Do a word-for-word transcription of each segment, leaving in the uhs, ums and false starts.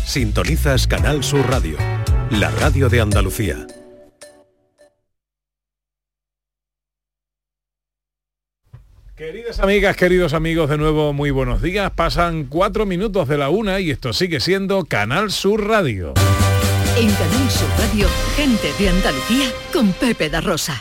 Sintonizas Canal Sur Radio, la radio de Andalucía. Queridas amigas, queridos amigos, de nuevo muy buenos días. Pasan cuatro minutos de la una y esto sigue siendo Canal Sur Radio. En Canal Sur Radio, gente de Andalucía con Pepe da Rosa.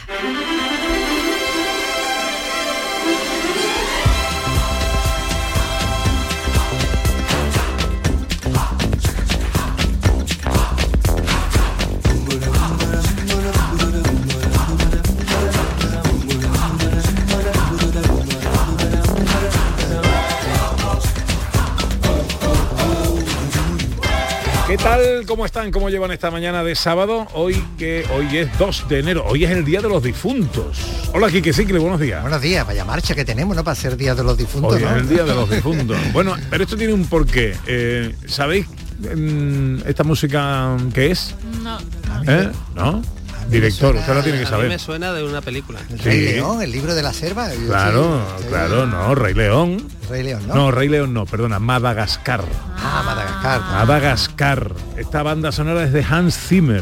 ¿Qué tal? ¿Cómo están? ¿Cómo llevan esta mañana de sábado? Hoy que hoy es dos de enero, hoy es el Día de los Difuntos. Hola, Quique Cicle, buenos días. Buenos días, vaya marcha que tenemos, ¿no? Para ser Día de los Difuntos, Hoy ¿no? es el Día de los Difuntos. Bueno, pero esto tiene un porqué. Eh, ¿Sabéis mm, esta música qué es? No. ¿Eh? ¿No? Director, suena, usted la tiene que A saber. mí me suena de una película. El Rey Sí. León, el libro de la selva. el- Claro, sí, sí. claro, no, Rey León. Rey León, ¿no? No, Rey León no, perdona, Madagascar. Ah, Madagascar. Madagascar. Esta banda sonora es de Hans Zimmer.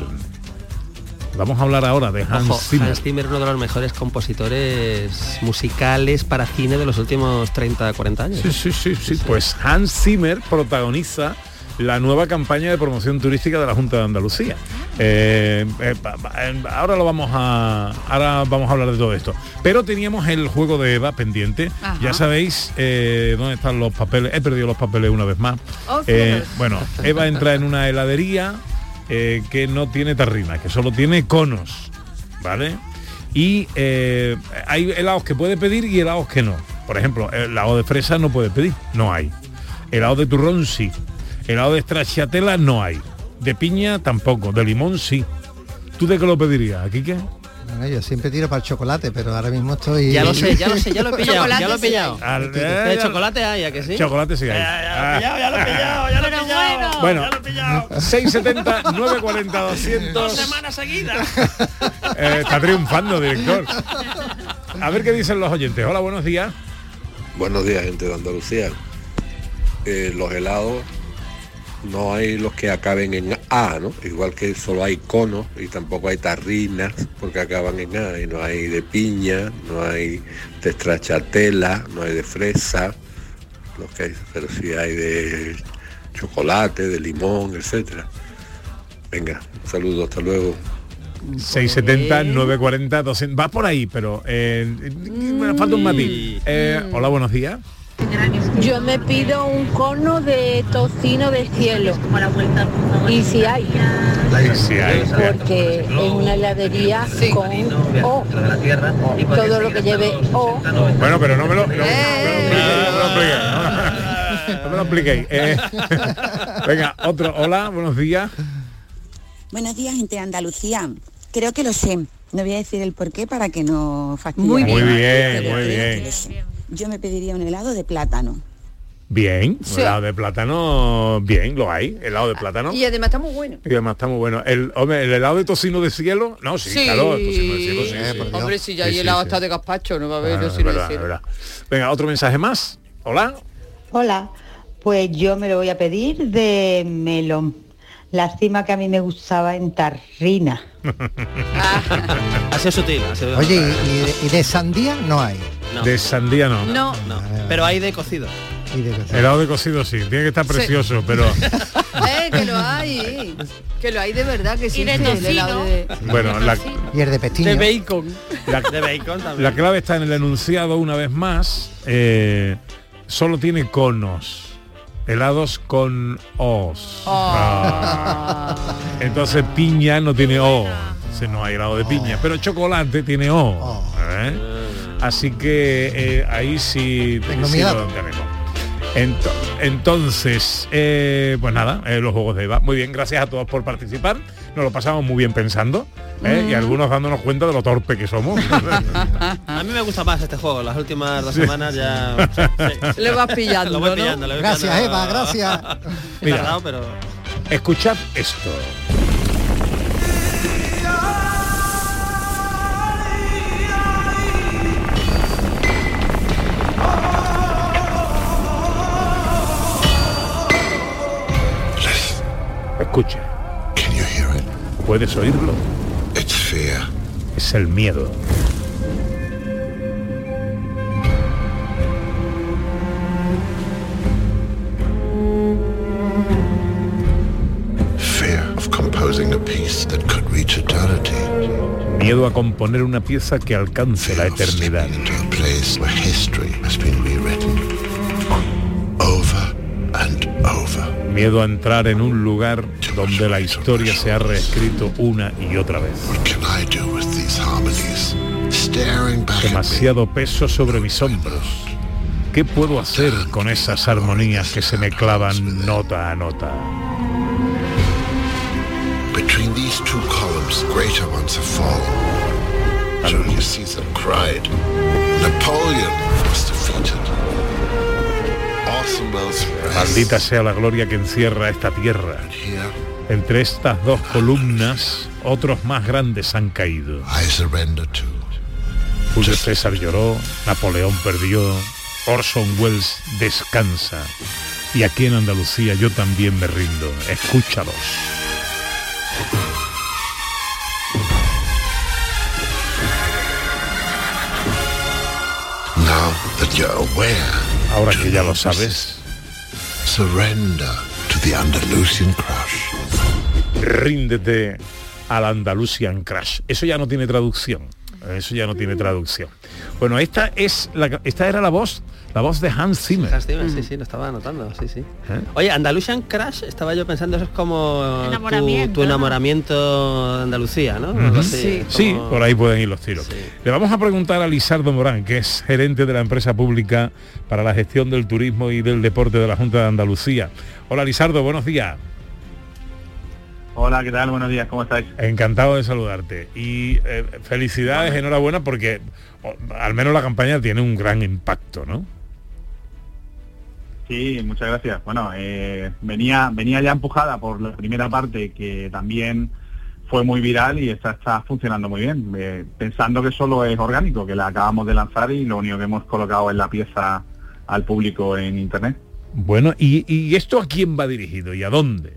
Vamos a hablar ahora de Hans Ojo, Zimmer. Hans Zimmer, uno de los mejores compositores musicales para cine de los últimos treinta, cuarenta años. Sí, sí, sí, sí. Pues Hans Zimmer protagoniza la nueva campaña de promoción turística de la Junta de Andalucía. Eh, eh, pa- pa- eh, ahora lo vamos a ahora vamos a hablar de todo esto. Pero teníamos el juego de Eva pendiente. Ajá. Ya sabéis eh, dónde están los papeles. He perdido los papeles una vez más. Oh, Eh, cielos. bueno, Eva entra en una heladería eh, que no tiene tarrina, que solo tiene conos, ¿vale? Y eh, hay helados que puede pedir y helados que no. Por ejemplo, el helado de fresa no puede pedir, no hay. Helado de turrón sí. Helado de stracciatella no hay. De piña tampoco. De limón sí. ¿Tú de qué lo pedirías, Quique? Bueno, yo siempre tiro para el chocolate, pero ahora mismo estoy... Ya lo sé, ya lo sé, ya lo he pillado, Chocolate ya lo he sí pillado. Al- ¿De eh, chocolate hay, a que sí? Chocolate sí hay. Ah. ya lo he pillado, ya lo he Pero pillado. Bueno. Ya lo he pillado. seiscientos setenta, novecientos cuarenta, Dos doscientos. semanas seguidas. Eh, está triunfando, director. A ver qué dicen los oyentes. Hola, buenos días. Buenos días, gente de Andalucía. Eh, los helados no hay los que acaben en A, ¿no? Igual que solo hay conos y tampoco hay tarrinas porque acaban en A. Y no hay de piña, no hay de stracciatella, no hay de fresa, lo que hay, pero sí hay de chocolate, de limón, etcétera. Venga, un saludo, hasta luego. seiscientos setenta, novecientos cuarenta, doscientos. Va por ahí, pero eh, me falta un matiz. Eh, hola, buenos días. Yo me pido un cono de tocino de cielo. Y si hay, Sí, hay. porque en una heladería con O, todo lo que lleve O. Bueno, pero no me lo, no, no me lo expliquéis, no me lo expliquéis. Eh, venga, otro. Hola, buenos días. Buenos días, gente de Andalucía. Creo que lo sé. No voy a decir el porqué para que no fastidie. Muy Muy bien, Pero muy creo que bien. lo sé. Yo me pediría un helado de plátano. Bien, helado de plátano, bien, lo hay, helado de plátano. Y además está muy bueno. Y además está muy bueno. El, hombre, el helado de tocino de cielo, no, sí, Sí. claro, el tocino de cielo, sí, Eh, sí. por Dios. Hombre, si ya Sí, hay sí, helado sí. hasta de gazpacho, no va a haber Ah, no es sé lo verdad, que es verdad. Venga, otro mensaje más. Hola. Hola, pues yo me lo voy a pedir de melón. Lástima que a mí me gustaba en tarrina. Ha sido sutil, ha sido- Oye, ¿y, y de, y de sandía no hay? No, De sandía no. No. no. Pero hay de cocido. Y de cosas. Helado de cocido sí, tiene que estar precioso, pero Eh, que lo hay. Que lo hay de verdad, que sí. Y de el tocino. helado de, bueno, la, Y el de pestiño. de bacon. la, De bacon también. la clave está en el enunciado una vez más. Eh, solo tiene conos. Helados con os. Ah. Entonces piña no tiene o. Entonces no hay helado de piña. Pero chocolate tiene o. Oh. ¿eh? Así que eh, ahí sí, Tengo sí miedo. lo tenemos. Ento- Entonces, eh, pues nada, eh, los juegos de Eva. Muy bien, gracias a todos por participar. Nos lo pasamos muy bien pensando. ¿eh? Y algunos dándonos cuenta de lo torpe que somos. A mí me gusta más este juego. Las últimas dos semanas ya... sí, sí. Le vas pillando, Lo voy ¿no? pillando, lo voy Gracias, pillando. Eva, gracias. He Mira. tardado, pero... Escuchad esto. Escucha. Can you hear it? ¿Puedes oírlo? It's fear. Es el miedo. Fear of composing a piece that could reach eternity. Miedo a componer una pieza que alcance la eternidad. Into a place where history has been rewritten. Over and over. Miedo a entrar en un lugar donde la historia se ha reescrito una y otra vez. Demasiado peso sobre mis hombros. ¿Qué puedo hacer con esas armonías que se me clavan nota a nota? Between these two columns, greater ones have fallen. Julius Caesar cried. Napoleon was defeated. Maldita sea la gloria que encierra esta tierra. Entre estas dos columnas, otros más grandes han caído. Julio César lloró, Napoleón perdió, Orson Welles descansa. Y aquí en Andalucía yo también me rindo. Escúchalos. Now that you're aware. Ahora que ya lo sabes, surrender to the Andalusian Crush. Ríndete al Andalusian Crush. Eso ya no tiene traducción. Eso ya no tiene traducción. Bueno, esta es la, esta era la voz, la voz de Hans Zimmer. Hans Zimmer, sí, sí, lo estaba anotando, sí, sí. ¿Eh? Oye, Andalusian Crush, estaba yo pensando, eso es como enamoramiento, tu, tu enamoramiento de Andalucía, ¿no? Uh-huh. Así, sí, como... sí, por ahí pueden ir los tiros. Sí. Le vamos a preguntar a Lizardo Morán, que es gerente de la empresa pública para la gestión del turismo y del deporte de la Junta de Andalucía. Hola Lizardo, buenos días. Hola, ¿qué tal? Buenos días, ¿cómo estáis? Encantado de saludarte. Y eh, felicidades, bueno. Enhorabuena, porque o, al menos la campaña tiene un gran impacto, ¿no? Sí, muchas gracias. Bueno, eh, venía venía ya empujada por la primera parte, que también fue muy viral, y esta está funcionando muy bien. Eh, pensando que solo es orgánico, que la acabamos de lanzar y lo único que hemos colocado es la pieza al público en internet. Bueno, ¿y, y esto a quién va dirigido y a dónde?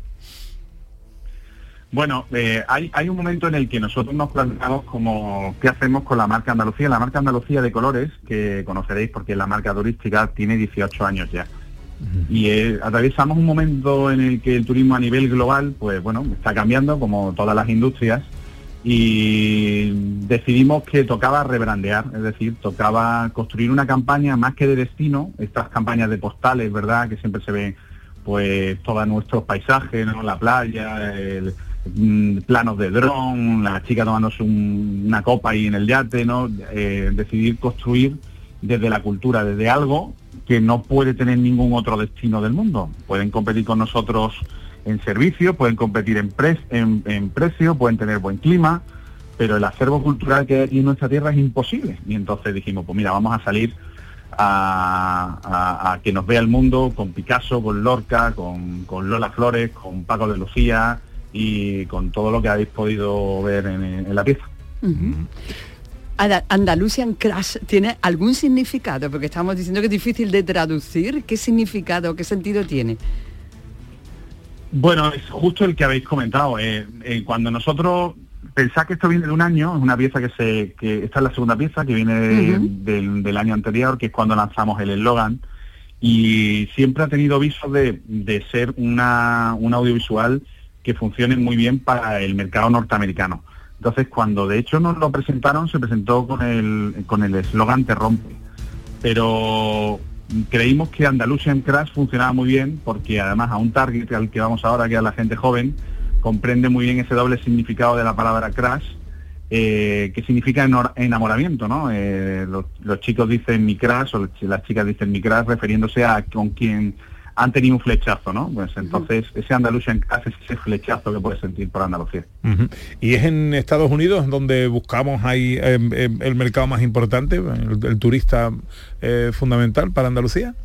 Bueno, eh, hay, hay un momento en el que nosotros nos planteamos como qué hacemos con la marca Andalucía. La marca Andalucía de colores, que conoceréis porque la marca turística tiene dieciocho años ya. Uh-huh. Y eh, atravesamos un momento en el que el turismo a nivel global, pues bueno, está cambiando como todas las industrias, y decidimos que tocaba rebrandear, es decir, tocaba construir una campaña más que de destino, estas campañas de postales, ¿verdad?, que siempre se ven pues todos nuestros paisajes, ¿no?, la playa, el planos de dron, la chica tomándose un, una copa ahí en el yate, ¿no? Eh, decidir construir desde la cultura, desde algo que no puede tener ningún otro destino del mundo. Pueden competir con nosotros en servicio, pueden competir en, pre en, en precio, pueden tener buen clima, pero el acervo cultural que hay aquí en nuestra tierra es imposible. Y entonces dijimos, pues mira, vamos a salir a, a, a que nos vea el mundo con Picasso, con Lorca, con, con Lola Flores, con Paco de Lucía, y con todo lo que habéis podido ver en, en la pieza. Uh-huh. Andalusian Crush, ¿tiene algún significado? Porque estamos diciendo que es difícil de traducir. ¿Qué significado, qué sentido tiene? Bueno, es justo el que habéis comentado. Eh, eh, cuando nosotros pensás que esto viene de un año, es una pieza que se, que esta es la segunda pieza que viene de, uh-huh. del, del año anterior, que es cuando lanzamos el eslogan, y siempre ha tenido visos de, de ser una, un audiovisual que funcione muy bien para el mercado norteamericano. Entonces, cuando de hecho nos lo presentaron, se presentó con el con el eslogan Te rompe. Pero creímos que Andalusian Crush funcionaba muy bien, porque además a un target al que vamos ahora, que es a la gente joven, comprende muy bien ese doble significado de la palabra crush, eh, que significa enamoramiento, ¿no? Eh, los, los chicos dicen mi crush, o las chicas dicen mi crush, refiriéndose a con quien han tenido un flechazo, ¿no? Pues entonces uh-huh. ese Andalusian Crush es ese flechazo que puedes sentir por Andalucía. Uh-huh. ¿Y es en Estados Unidos donde buscamos ahí eh, eh, el mercado más importante, el, el turista eh, fundamental para Andalucía?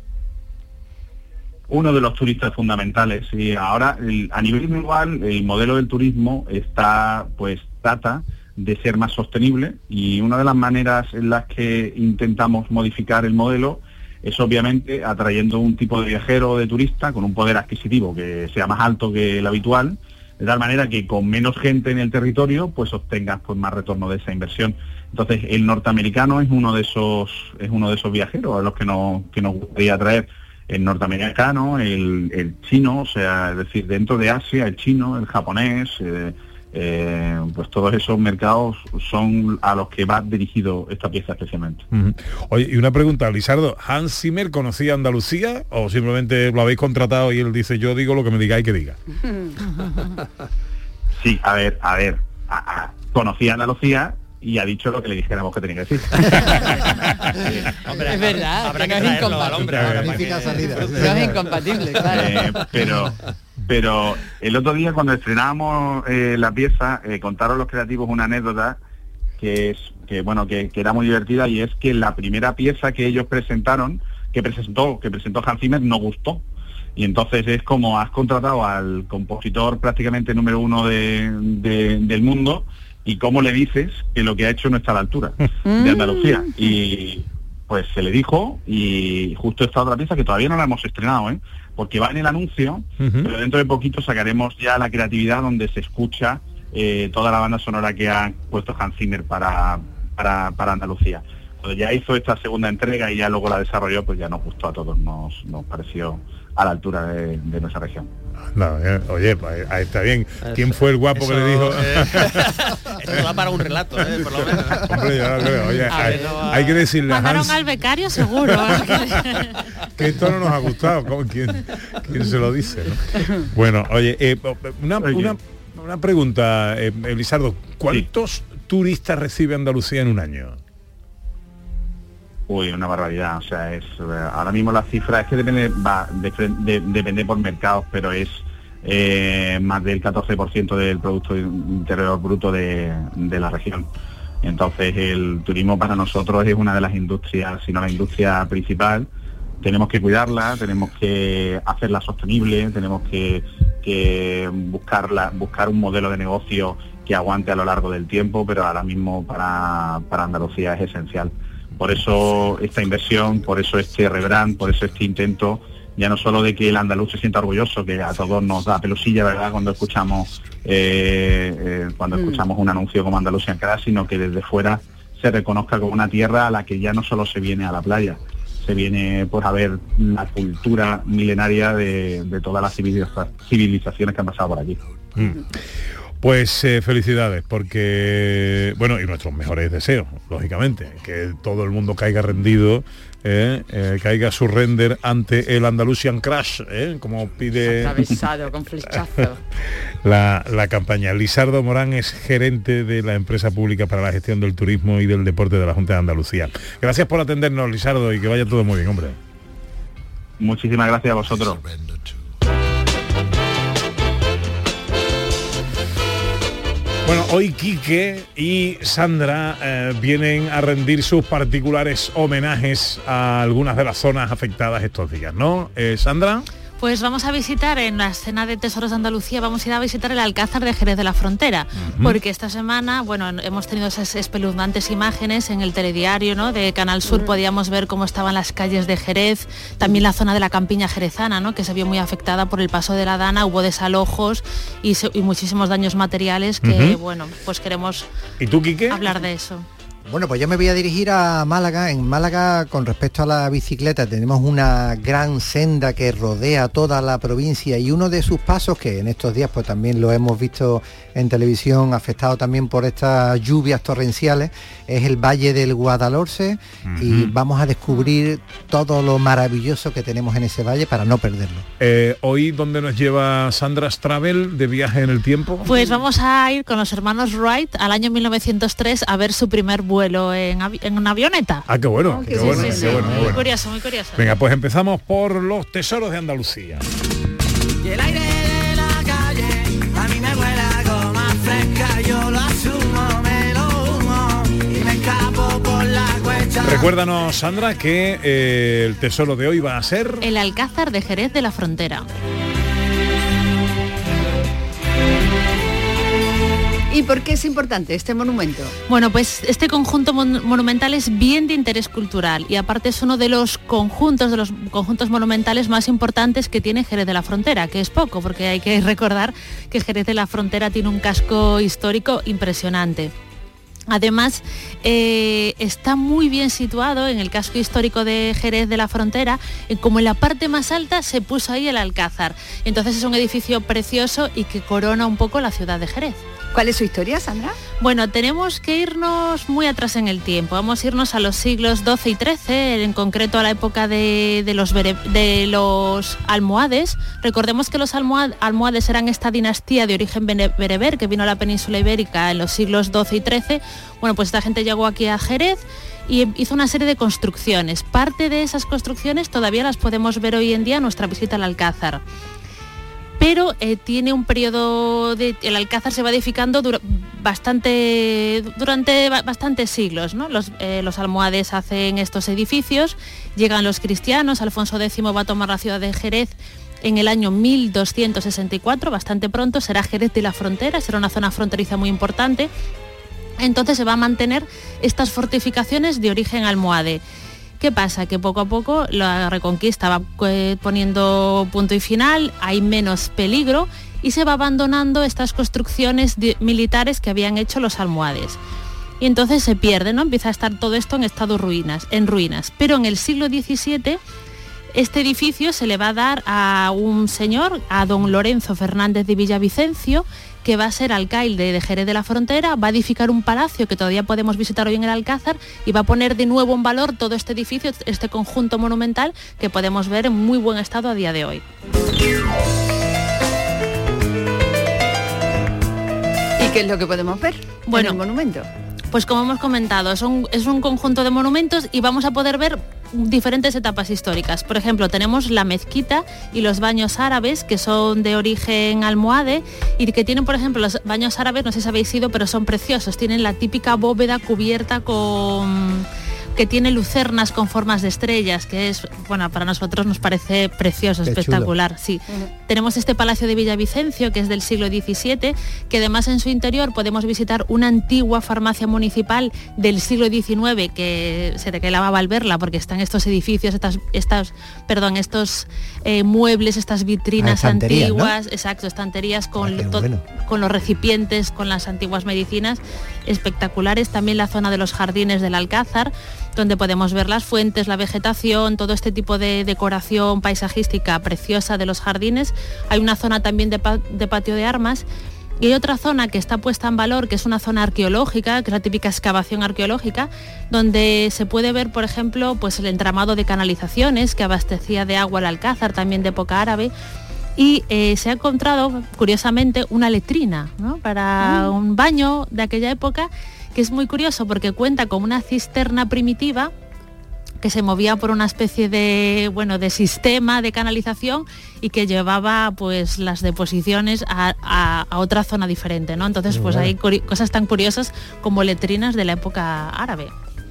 Uno de los turistas fundamentales, y ahora el, a nivel global el modelo del turismo está, pues trata de ser más sostenible, y una de las maneras en las que intentamos modificar el modelo es obviamente atrayendo un tipo de viajero o de turista con un poder adquisitivo que sea más alto que el habitual, de tal manera que con menos gente en el territorio pues obtengas pues más retorno de esa inversión. Entonces el norteamericano es uno de esos es uno de esos viajeros a los que nos que nos gustaría atraer. El norteamericano, el, el chino, o sea, es decir, dentro de Asia, el chino, el japonés, eh, eh, pues todos esos mercados son a los que va dirigido esta pieza especialmente. Uh-huh. Oye, y una pregunta, Lizardo, ¿Hans Zimmer conocía Andalucía o simplemente lo habéis contratado y él dice yo digo lo que me digáis que diga? Sí, a ver, a ver, a, a, conocía Andalucía y ha dicho lo que le dijéramos que tenía que decir. Hombre, es verdad, habrá que, que traerlo no al hombre. Ahora, no es incompatible, claro. Eh, pero, pero el otro día cuando estrenábamos eh, la pieza, eh, contaron los creativos una anécdota que es que bueno que, que era muy divertida, y es que la primera pieza que ellos presentaron, que presentó, que presentó Hans Zimmer, no gustó. Y entonces es como has contratado al compositor prácticamente número uno de, de, del mundo, y cómo le dices que lo que ha hecho no está a la altura de Andalucía. Y pues se le dijo, y justo esta otra pieza que todavía no la hemos estrenado, ¿eh? Porque va en el anuncio, uh-huh. pero dentro de poquito sacaremos ya la creatividad donde se escucha eh, toda la banda sonora que ha puesto Hans Zimmer para, para, para Andalucía. Cuando ya hizo esta segunda entrega y ya luego la desarrolló, pues ya nos gustó a todos, nos, nos pareció a la altura de, de nuestra región. No, eh, oye, pues, ahí está bien. ¿Quién fue el guapo eso, que le dijo? Eh, esto va para un relato, eh, por lo menos. Hombre, yo no creo. Oye, hay, ver, no, hay que decirle a mandaron Hans al becario seguro. que esto no nos ha gustado. ¿Cómo? ¿Quién, quién se lo dice? ¿No? Bueno, oye, eh, una, una, una pregunta, eh, Lizardo. ¿Cuántos sí. turistas recibe Andalucía en un año? Uy, una barbaridad, o sea, es ahora mismo la cifra es que depende, va, de, de, depende por mercados, pero es eh, más del catorce por ciento del Producto Interior Bruto de, de la región. Entonces el turismo para nosotros es una de las industrias, si no la industria principal. Tenemos que cuidarla, tenemos que hacerla sostenible, tenemos que, que buscarla, buscar un modelo de negocio que aguante a lo largo del tiempo, pero ahora mismo para, para Andalucía es esencial. Por eso esta inversión, por eso este rebrand, por eso este intento, ya no solo de que el andaluz se sienta orgulloso, que a todos nos da pelusilla, ¿verdad?, cuando escuchamos eh, eh, cuando mm. escuchamos un anuncio como Andalusian Crash, sino que desde fuera se reconozca como una tierra a la que ya no solo se viene a la playa, se viene pues a ver la cultura milenaria de, de todas las civilizaciones que han pasado por aquí. Mm. Pues eh, felicidades, porque, bueno, y nuestros mejores deseos, lógicamente, que todo el mundo caiga rendido, eh, eh, caiga su render ante el Andalusian Crash, eh, como pide atravesado con flechazo la, la campaña. Lizardo Morán es gerente de la Empresa Pública para la Gestión del Turismo y del Deporte de la Junta de Andalucía. Gracias por atendernos, Lizardo, y que vaya todo muy bien, hombre. Muchísimas gracias a vosotros. Bueno, hoy Quique y Sandra eh, vienen a rendir sus particulares homenajes a algunas de las zonas afectadas estos días, ¿no? Eh, Sandra. Pues vamos a visitar en la escena de Tesoros de Andalucía, vamos a ir a visitar el Alcázar de Jerez de la Frontera, uh-huh. porque esta semana, bueno, hemos tenido esas espeluznantes imágenes en el telediario, ¿no?, de Canal Sur, uh-huh. podíamos ver cómo estaban las calles de Jerez, también la zona de la campiña jerezana, ¿no?, que se vio muy afectada por el paso de la Dana, hubo desalojos y, se, y muchísimos daños materiales que, uh-huh. bueno, pues queremos ¿Y tú, Quique? hablar de eso. Bueno, pues yo me voy a dirigir a Málaga. En Málaga, con respecto a la bicicleta, tenemos una gran senda que rodea toda la provincia, y uno de sus pasos, que en estos días pues también lo hemos visto en televisión, afectado también por estas lluvias torrenciales, es el Valle del Guadalhorce, uh-huh. y vamos a descubrir todo lo maravilloso que tenemos en ese valle para no perderlo. Eh, hoy, ¿dónde nos lleva Sandra's Travel de viaje en el tiempo? Pues vamos a ir con los hermanos Wright al año mil novecientos tres a ver su primer vuelo en, avi- en una avioneta. Ah, qué bueno, oh, qué, sí, bueno, sí, qué sí. bueno, qué Muy bueno. curioso, muy curioso. Venga, pues empezamos por los tesoros de Andalucía. Y el aire de la calle a mí me huele como más fresca, yo lo asumo, me lo humo y me escapo por la cuesta. Recuérdanos, Sandra, que eh, el tesoro de hoy va a ser el Alcázar de Jerez de la Frontera. Y ¿Y por qué es importante este monumento? Bueno, pues este conjunto mon- monumental es bien de interés cultural y aparte es uno de los conjuntos, de los conjuntos monumentales más importantes que tiene Jerez de la Frontera, que es poco, porque hay que recordar que Jerez de la Frontera tiene un casco histórico impresionante. Además, eh, está muy bien situado en el casco histórico de Jerez de la Frontera, eh, como en la parte más alta se puso ahí el Alcázar. Entonces es un edificio precioso y que corona un poco la ciudad de Jerez. ¿Cuál es su historia, Sandra? Bueno, tenemos que irnos muy atrás en el tiempo. Vamos a irnos a los siglos doce y trece, en concreto a la época de, de, los, bere, de los almohades. Recordemos que los almohad, almohades eran esta dinastía de origen bereber que vino a la península ibérica en los siglos doce y trece. Bueno, pues esta gente llegó aquí a Jerez y hizo una serie de construcciones. Parte de esas construcciones todavía las podemos ver hoy en día en nuestra visita al Alcázar. Pero eh, tiene un periodo de... El Alcázar se va edificando dura, bastante, durante ba, bastantes siglos, ¿no? Los, eh, los almohades hacen estos edificios, llegan los cristianos, Alfonso décimo va a tomar la ciudad de Jerez en el año mil doscientos sesenta y cuatro, bastante pronto, será Jerez de la Frontera, será una zona fronteriza muy importante. Entonces se va a mantener estas fortificaciones de origen almohade. ¿Qué pasa? Que poco a poco la reconquista va poniendo punto y final, hay menos peligro y se va abandonando estas construcciones de, militares que habían hecho los almohades. Y entonces se pierde, ¿no? Empieza a estar todo esto en estado ruinas, en ruinas. Pero en el siglo diecisiete este edificio se le va a dar a un señor, a don Lorenzo Fernández de Villavicencio, que va a ser alcaide de Jerez de la Frontera, va a edificar un palacio que todavía podemos visitar hoy en el Alcázar y va a poner de nuevo en valor todo este edificio, este conjunto monumental que podemos ver en muy buen estado a día de hoy. ¿Y qué es lo que podemos ver bueno, en el monumento? Pues como hemos comentado, son, es un conjunto de monumentos y vamos a poder ver diferentes etapas históricas. Por ejemplo, tenemos la mezquita y los baños árabes, que son de origen almohade y que tienen, por ejemplo, los baños árabes, no sé si habéis ido, pero son preciosos. Tienen la típica bóveda cubierta con... que tiene lucernas con formas de estrellas, que es, bueno, para nosotros nos parece precioso, Qué espectacular. Chulo. Sí. Uh-huh. Tenemos este Palacio de Villavicencio, que es del siglo diecisiete, que además en su interior podemos visitar una antigua farmacia municipal del siglo diecinueve, que se te quedaba al verla, porque están estos edificios, estas, estas perdón, estos eh, muebles, estas vitrinas antiguas, ¿no? Exacto, estanterías con, Ay, to- bueno. con los recipientes, con las antiguas medicinas, espectaculares. También la zona de los jardines del Alcázar, donde podemos ver las fuentes, la vegetación, todo este tipo de decoración paisajística preciosa de los jardines. Hay una zona también de, pa- de patio de armas y hay otra zona que está puesta en valor, que es una zona arqueológica, que es la típica excavación arqueológica, donde se puede ver, por ejemplo, pues el entramado de canalizaciones que abastecía de agua al Alcázar, también de época árabe. Y eh, se ha encontrado, curiosamente, una letrina, ¿no? Para mm. un baño de aquella época, que es muy curioso porque cuenta con una cisterna primitiva que se movía por una especie de, bueno, de sistema de canalización y que llevaba pues las deposiciones a, a, a otra zona diferente, ¿no? Entonces pues bueno. hay curi- cosas tan curiosas como letrinas de la época árabe.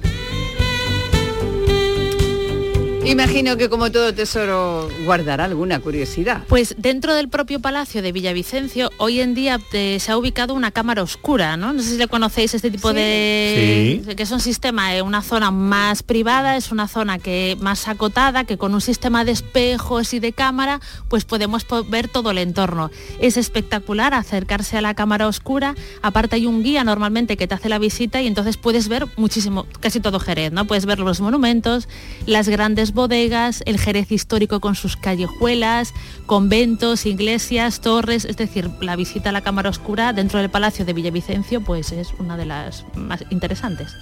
Imagino que como todo tesoro guardará alguna curiosidad. Pues dentro del propio Palacio de Villavicencio hoy en día eh, se ha ubicado una cámara oscura, ¿no? No sé si le conocéis este tipo sí. de... Sí. que es un sistema, eh, una zona más privada, es una zona que más acotada, que con un sistema de espejos y de cámara pues podemos po- ver todo el entorno. Es espectacular acercarse a la cámara oscura, aparte hay un guía normalmente que te hace la visita y entonces puedes ver muchísimo, casi todo Jerez, ¿no? Puedes ver los monumentos, las grandes bodegas, el Jerez histórico con sus callejuelas, conventos, iglesias, torres, es decir, la visita a la cámara oscura dentro del Palacio de Villavicencio pues es una de las más interesantes.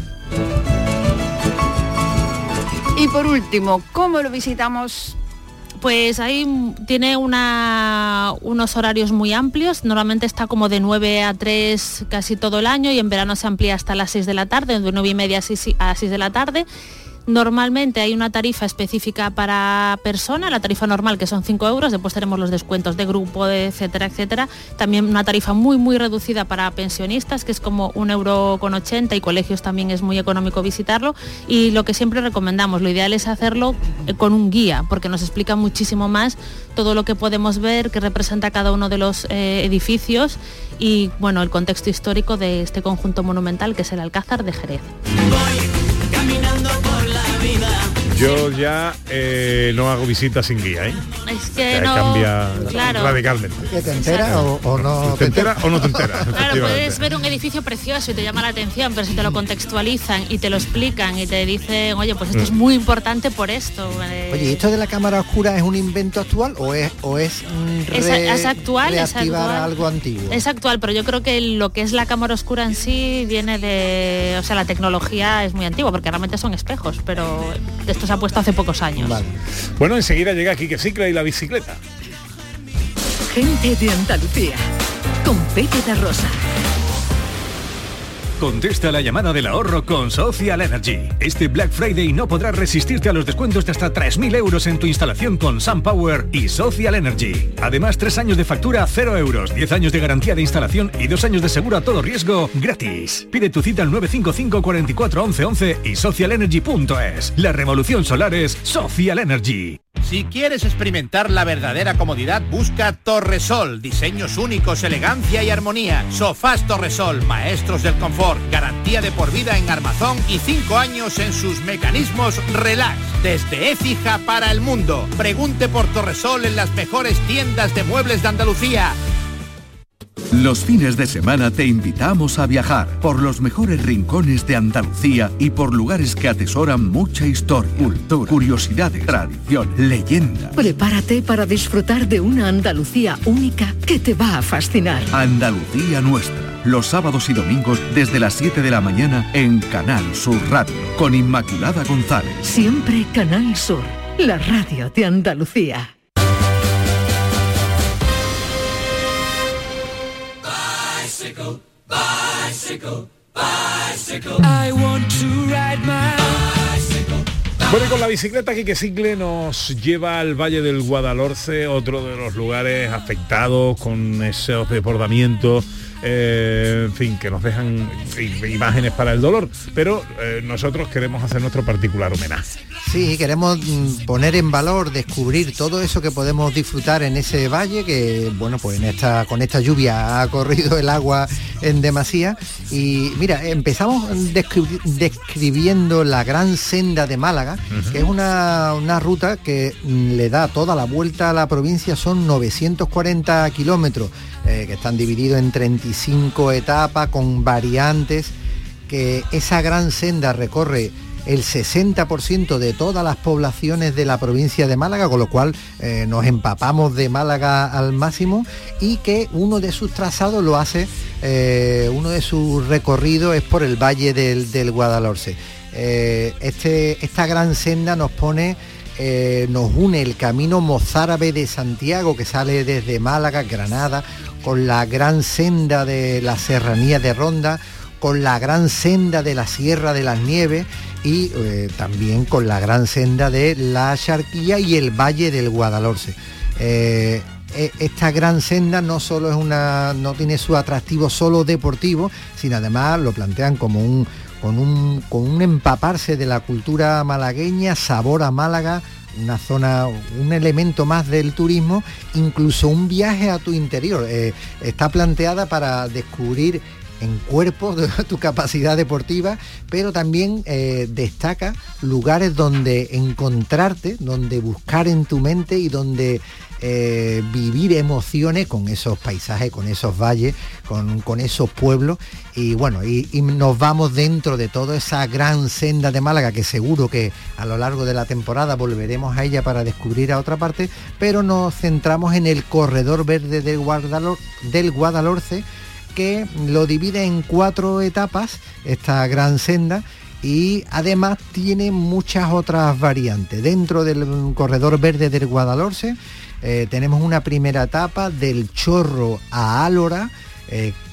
Y por último, ¿cómo lo visitamos? Pues ahí tiene una, unos horarios muy amplios, normalmente está como de nueve a tres casi todo el año y en verano se amplía hasta las seis de la tarde, de nueve y media a seis de la tarde. Normalmente hay una tarifa específica para persona, la tarifa normal que son cinco euros, después tenemos los descuentos de grupo, de etcétera, etcétera. También una tarifa muy muy reducida para pensionistas, que es como un euro con ochenta, y colegios también es muy económico visitarlo. Y lo que siempre recomendamos, lo ideal es hacerlo con un guía, porque nos explica muchísimo más todo lo que podemos ver, que representa cada uno de los eh, edificios y bueno, el contexto histórico de este conjunto monumental que es el Alcázar de Jerez. Caminando por la vida. Yo ya eh, no hago visitas sin guía, ¿eh? Es que Ya no... cambia claro. radicalmente. ¿Que te enteras o, o no ¿Te enteras o no te enteras? Claro, puedes ver un edificio precioso y te llama la atención, pero si te lo contextualizan y te lo explican y te dicen, oye, pues esto mm. es muy importante por esto. Eh... Oye, ¿esto de la cámara oscura es un invento actual o es o es, re, es, es actual, reactivar es actual, algo antiguo? Es actual, pero yo creo que lo que es la cámara oscura en sí viene de... O sea, la tecnología es muy antigua, porque realmente son espejos, pero esto se ha puesto hace pocos años. Vale. Bueno, enseguida llega Quique Cicla y la bicicleta. Gente de Andalucía, con Pepe da Rosa. Contesta la llamada del ahorro con Social Energy. Este Black Friday no podrás resistirte a los descuentos de hasta tres mil euros en tu instalación con SunPower y Social Energy. Además, tres años de factura a cero euros, diez años de garantía de instalación y dos años de seguro a todo riesgo gratis. Pide tu cita al nueve cinco cinco, cuatro cuatro, once once y social energy punto es. La revolución solar es Social Energy. Si quieres experimentar la verdadera comodidad, busca Torresol. Diseños únicos, elegancia y armonía. Sofás Torresol, maestros del confort. Garantía de por vida en armazón y cinco años en sus mecanismos relax. Desde Écija para el mundo. Pregunte por Torresol en las mejores tiendas de muebles de Andalucía. Los fines de semana te invitamos a viajar por los mejores rincones de Andalucía y por lugares que atesoran mucha historia, cultura, curiosidades, tradición, leyenda. Prepárate para disfrutar de una Andalucía única que te va a fascinar. Andalucía Nuestra, los sábados y domingos desde las siete de la mañana en Canal Sur Radio, con Inmaculada González. Siempre Canal Sur, la radio de Andalucía. Bicycle, bicycle, bicycle. I want to ride my bicycle. Bueno, y con la bicicleta Quique Cicle nos lleva al Valle del Guadalhorce, otro de los lugares afectados con esos desbordamientos, eh, en fin, que nos dejan imágenes para el dolor, pero eh, nosotros queremos hacer nuestro particular homenaje. Sí, queremos poner en valor, descubrir todo eso que podemos disfrutar en ese valle, que bueno, pues en esta, con esta lluvia ha corrido el agua en demasía. Y mira, empezamos descri- describiendo la Gran Senda de Málaga, uh-huh. que es una, una ruta que le da toda la vuelta a la provincia, son novecientos cuarenta kilómetros, eh, que están divididos en treinta y cinco etapas con variantes, que esa gran senda recorre el sesenta por ciento de todas las poblaciones de la provincia de Málaga, con lo cual eh, nos empapamos de Málaga al máximo, y que uno de sus trazados lo hace, eh, uno de sus recorridos es por el Valle del, del Guadalhorce. Eh, este, esta gran senda nos pone, eh, nos une el camino mozárabe de Santiago, que sale desde Málaga, Granada, con la gran senda de la Serranía de Ronda, con la gran senda de la Sierra de las Nieves y eh, también con la gran senda de la Axarquía y el Valle del Guadalhorce. Eh, esta gran senda no solo es una, no tiene su atractivo solo deportivo, sino además lo plantean como un con un con un empaparse de la cultura malagueña, sabor a Málaga, una zona, un elemento más del turismo, incluso un viaje a tu interior. Eh, está planteada para descubrir en cuerpo de tu capacidad deportiva, pero también eh, destaca lugares donde encontrarte, donde buscar en tu mente y donde eh, vivir emociones con esos paisajes, con esos valles, con, con esos pueblos. Y bueno, y, y nos vamos dentro de toda esa gran senda de Málaga, que seguro que a lo largo de la temporada volveremos a ella para descubrir a otra parte, pero nos centramos en el corredor verde del, Guadalhor- del Guadalhorce, que lo divide en cuatro etapas, esta gran senda, y además tiene muchas otras variantes. Dentro del corredor verde del Guadalhorce eh, tenemos una primera etapa del Chorro a Álora, eh,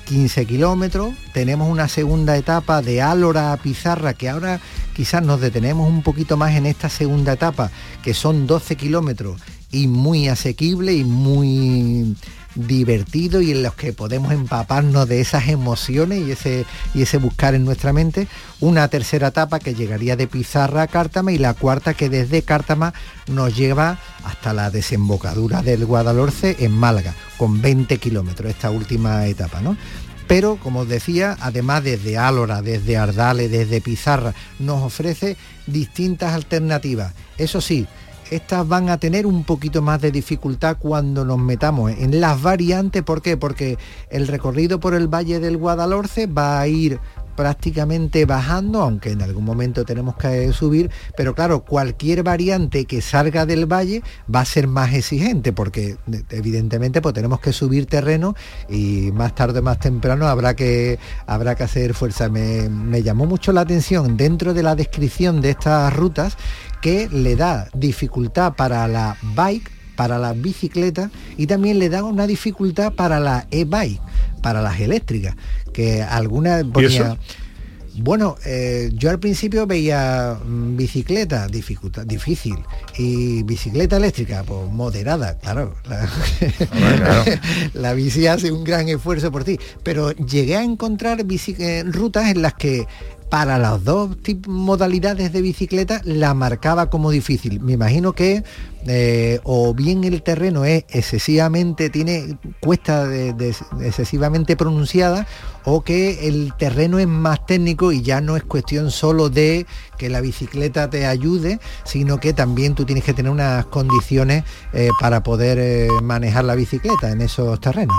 quince kilómetros. Tenemos una segunda etapa de Álora a Pizarra, que ahora quizás nos detenemos un poquito más en esta segunda etapa, que son doce kilómetros y muy asequible y muy divertido, y en los que podemos empaparnos de esas emociones y ese, y ese buscar en nuestra mente. Una tercera etapa que llegaría de Pizarra a Cártama, y la cuarta que desde Cártama nos lleva hasta la desembocadura del Guadalhorce en Málaga, con veinte kilómetros, esta última etapa, ¿no? Pero, como os decía, además desde Álora, desde Ardales, desde Pizarra, nos ofrece distintas alternativas. Eso sí, estas van a tener un poquito más de dificultad cuando nos metamos en las variantes. ¿Por qué? Porque el recorrido por el Valle del Guadalhorce va a ir prácticamente bajando, aunque en algún momento tenemos que subir, pero claro, cualquier variante que salga del valle va a ser más exigente, porque evidentemente pues tenemos que subir terreno, y más tarde o más temprano habrá que habrá que hacer fuerza. Me, me llamó mucho la atención dentro de la descripción de estas rutas que le da dificultad para la bike, para las bicicletas, y también le da una dificultad para la e-bike, para las eléctricas, que algunas ponía... Bueno, eh, yo al principio veía mmm, bicicleta, dificultad, difícil, y bicicleta eléctrica, pues moderada, claro. La, claro. La bici hace un gran esfuerzo por ti, pero llegué a encontrar bici, eh, rutas en las que para las dos tip- modalidades de bicicleta la marcaba como difícil. Me imagino que eh, o bien el terreno es excesivamente, tiene cuesta de, de, de excesivamente pronunciada, o que el terreno es más técnico y ya no es cuestión solo de que la bicicleta te ayude, sino que también tú tienes que tener unas condiciones eh, para poder eh, manejar la bicicleta en esos terrenos.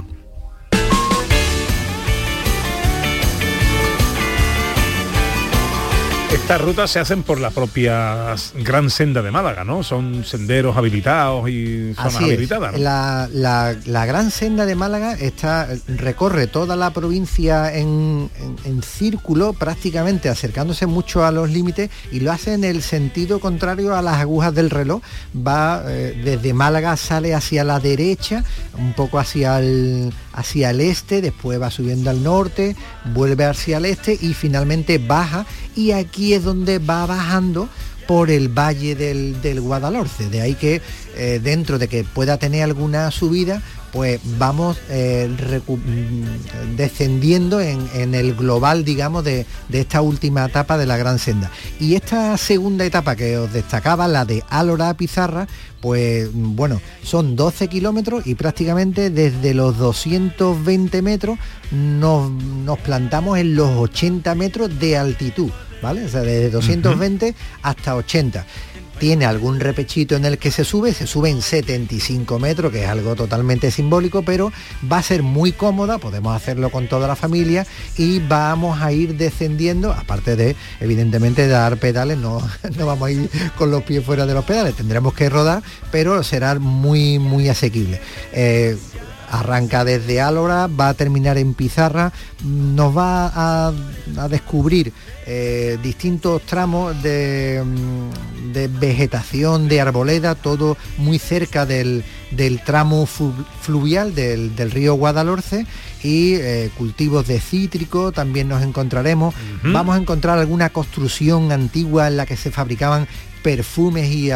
Estas rutas se hacen por la propia Gran Senda de Málaga, ¿no? Son senderos habilitados y zonas Así habilitadas, es. ¿no? La, la, la Gran Senda de Málaga está, recorre toda la provincia en, en, en círculo, prácticamente acercándose mucho a los límites, y lo hace en el sentido contrario a las agujas del reloj. Va eh, desde Málaga, sale hacia la derecha, un poco hacia el, hacia el este, después va subiendo al norte, vuelve hacia el este y finalmente baja, y aquí es donde va bajando por el Valle del, del Guadalhorce. De ahí que eh, dentro de que pueda tener alguna subida, pues vamos eh, recu- descendiendo en, en el global, digamos, de, de esta última etapa de la Gran Senda. Y esta segunda etapa que os destacaba, la de Álora a Pizarra, pues bueno, son doce kilómetros, y prácticamente desde los doscientos veinte metros nos, nos plantamos en los ochenta metros de altitud, ¿vale? O sea, desde doscientos veinte uh-huh. hasta ochenta. Tiene algún repechito en el que se sube, se sube en setenta y cinco metros, que es algo totalmente simbólico, pero va a ser muy cómoda, podemos hacerlo con toda la familia, y vamos a ir descendiendo, aparte de, evidentemente, dar pedales, no, no vamos a ir con los pies fuera de los pedales, tendremos que rodar, pero será muy, muy asequible. Eh, Arranca desde Álora, va a terminar en Pizarra, nos va a, a descubrir eh, distintos tramos de, de vegetación, de arboleda, todo muy cerca del, del tramo fluvial del, del río Guadalhorce, y eh, cultivos de cítrico también nos encontraremos. Uh-huh. Vamos a encontrar alguna construcción antigua en la que se fabricaban perfumes y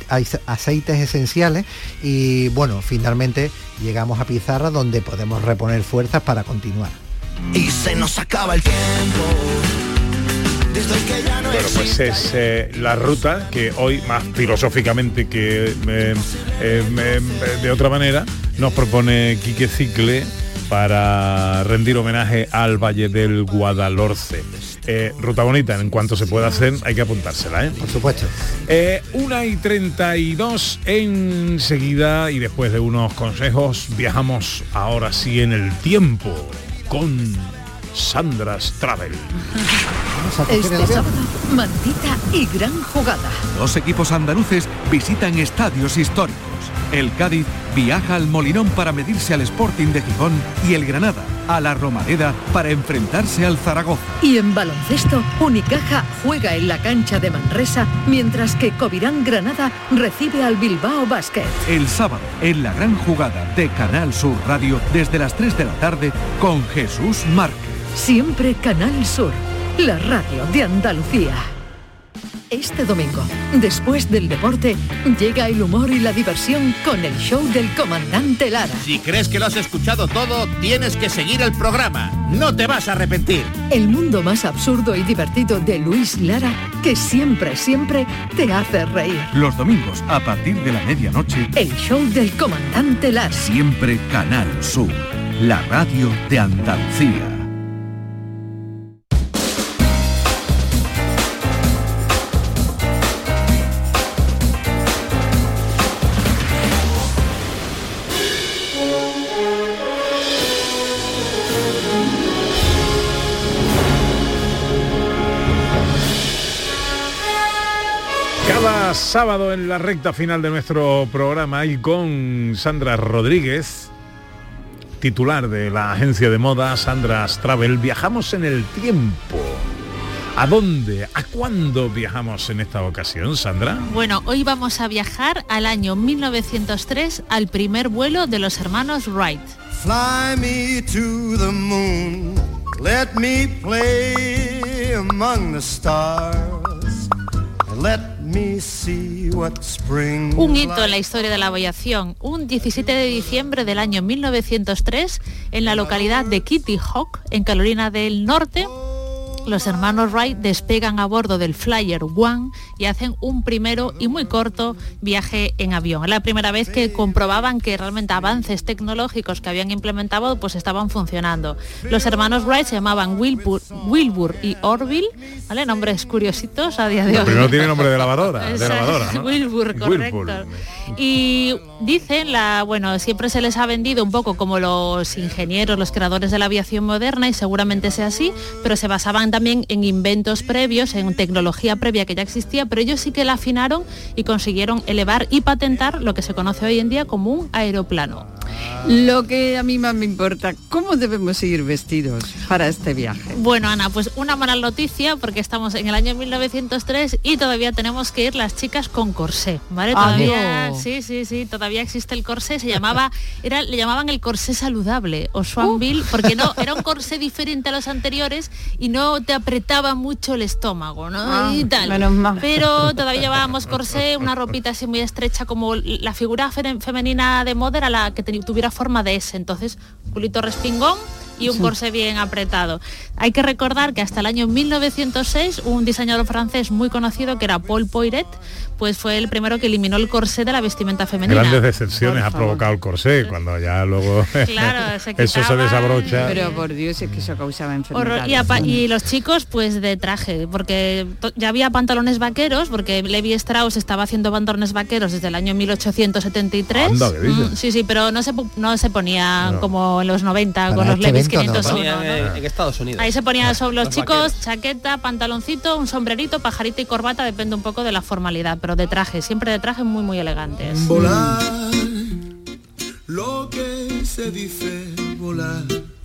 aceites esenciales, y bueno, finalmente llegamos a Pizarra, donde podemos reponer fuerzas para continuar. Y se nos acaba el tiempo. Que ya no bueno, pues es eh, la ruta que hoy, más filosóficamente que eh, eh, de otra manera, nos propone Quique Cicle para rendir homenaje al Valle del Guadalhorce. Eh, ruta bonita, en cuanto se pueda hacer hay que apuntársela, ¿eh? Por supuesto. Eh, una y treinta y dos enseguida, y después de unos consejos viajamos ahora sí en el tiempo con Sandra's Travel. Este sábado, Mantita y gran jugada. Dos equipos andaluces visitan estadios históricos. El Cádiz viaja al Molinón para medirse al Sporting de Gijón y el Granada a la Romareda para enfrentarse al Zaragoza. Y en baloncesto, Unicaja juega en la cancha de Manresa, mientras que Covirán Granada recibe al Bilbao Basket. El sábado, en la gran jugada de Canal Sur Radio, desde las tres de la tarde, con Jesús Márquez. Siempre Canal Sur, la radio de Andalucía. Este domingo, después del deporte, llega el humor y la diversión con el show del comandante Lara. Si crees que lo has escuchado todo, tienes que seguir el programa. No te vas a arrepentir. El mundo más absurdo y divertido de Luis Lara, que siempre, siempre te hace reír. Los domingos, a partir de la medianoche, el show del comandante Lara. Siempre Canal Sur, la radio de Andalucía. Sábado en la recta final de nuestro programa y con Sandra Rodríguez, titular de la agencia de moda Sandra's Travel, viajamos en el tiempo. ¿A dónde? ¿A cuándo viajamos en esta ocasión, Sandra? Bueno, hoy vamos a viajar al año mil novecientos tres, al primer vuelo de los hermanos Wright. Fly me to the moon, let me play among the stars, let me see what spring. Un hito en la historia de la aviación. Un diecisiete de diciembre del año mil novecientos tres, en la localidad de Kitty Hawk, en Carolina del Norte, los hermanos Wright despegan a bordo del Flyer One y hacen un primero y muy corto viaje en avión. Es la primera vez que comprobaban que realmente avances tecnológicos que habían implementado pues estaban funcionando. Los hermanos Wright se llamaban Wilbur, Wilbur y Orville, ¿vale? Nombres curiositos a día de hoy. Pero no tiene nombre de lavadora, de lavadora, ¿no? Wilbur, correcto. Wilbur. Y dicen, la, bueno, siempre se les ha vendido un poco como los ingenieros, los creadores de la aviación moderna, y seguramente sea así, pero se basaban también en inventos previos, en tecnología previa que ya existía, pero ellos sí que la afinaron y consiguieron elevar y patentar lo que se conoce hoy en día como un aeroplano. Lo que a mí más me importa, ¿cómo debemos ir vestidos para este viaje? Bueno, Ana, pues una mala noticia, porque estamos en el año mil novecientos tres y todavía tenemos que ir las chicas con corsé, ¿vale? Ah, todavía, no. sí, sí, sí, todavía existe el corsé, se llamaba, era, le llamaban el corsé saludable o Swanville, uh. porque no, era un corsé diferente a los anteriores y no te apretaba mucho el estómago, ¿no? Ah, y tal. Menos mal. Pero todavía llevábamos corsé, una ropita así muy estrecha, como la figura femenina de moda era la que tenía, tuviera forma de S, entonces culito respingón y un corsé bien apretado. Hay que recordar que hasta el año mil novecientos seis un diseñador francés muy conocido, que era Paul Poiret, pues fue el primero que eliminó el corsé de la vestimenta femenina. Grandes decepciones ha provocado el corsé, cuando ya luego claro, se eso se desabrocha. Pero por Dios, es que eso causaba enfermedades. Y, y los chicos pues de traje, porque ya había pantalones vaqueros, porque Levi Strauss estaba haciendo pantalones vaqueros desde el año mil ochocientos setenta y tres. Anda, ¿qué dices? Mm, sí, sí, pero no se, no se ponía no. como en los noventa para con los este Levi's quinientos uno. No, ¿no? En, en Estados Unidos. Ahí se ponían sobre los, los chicos, vaqueros. Chaqueta, pantaloncito, un sombrerito, pajarita y corbata, depende un poco de la formalidad, pero de traje, siempre de traje muy muy elegantes. Volar, lo que se dice volar.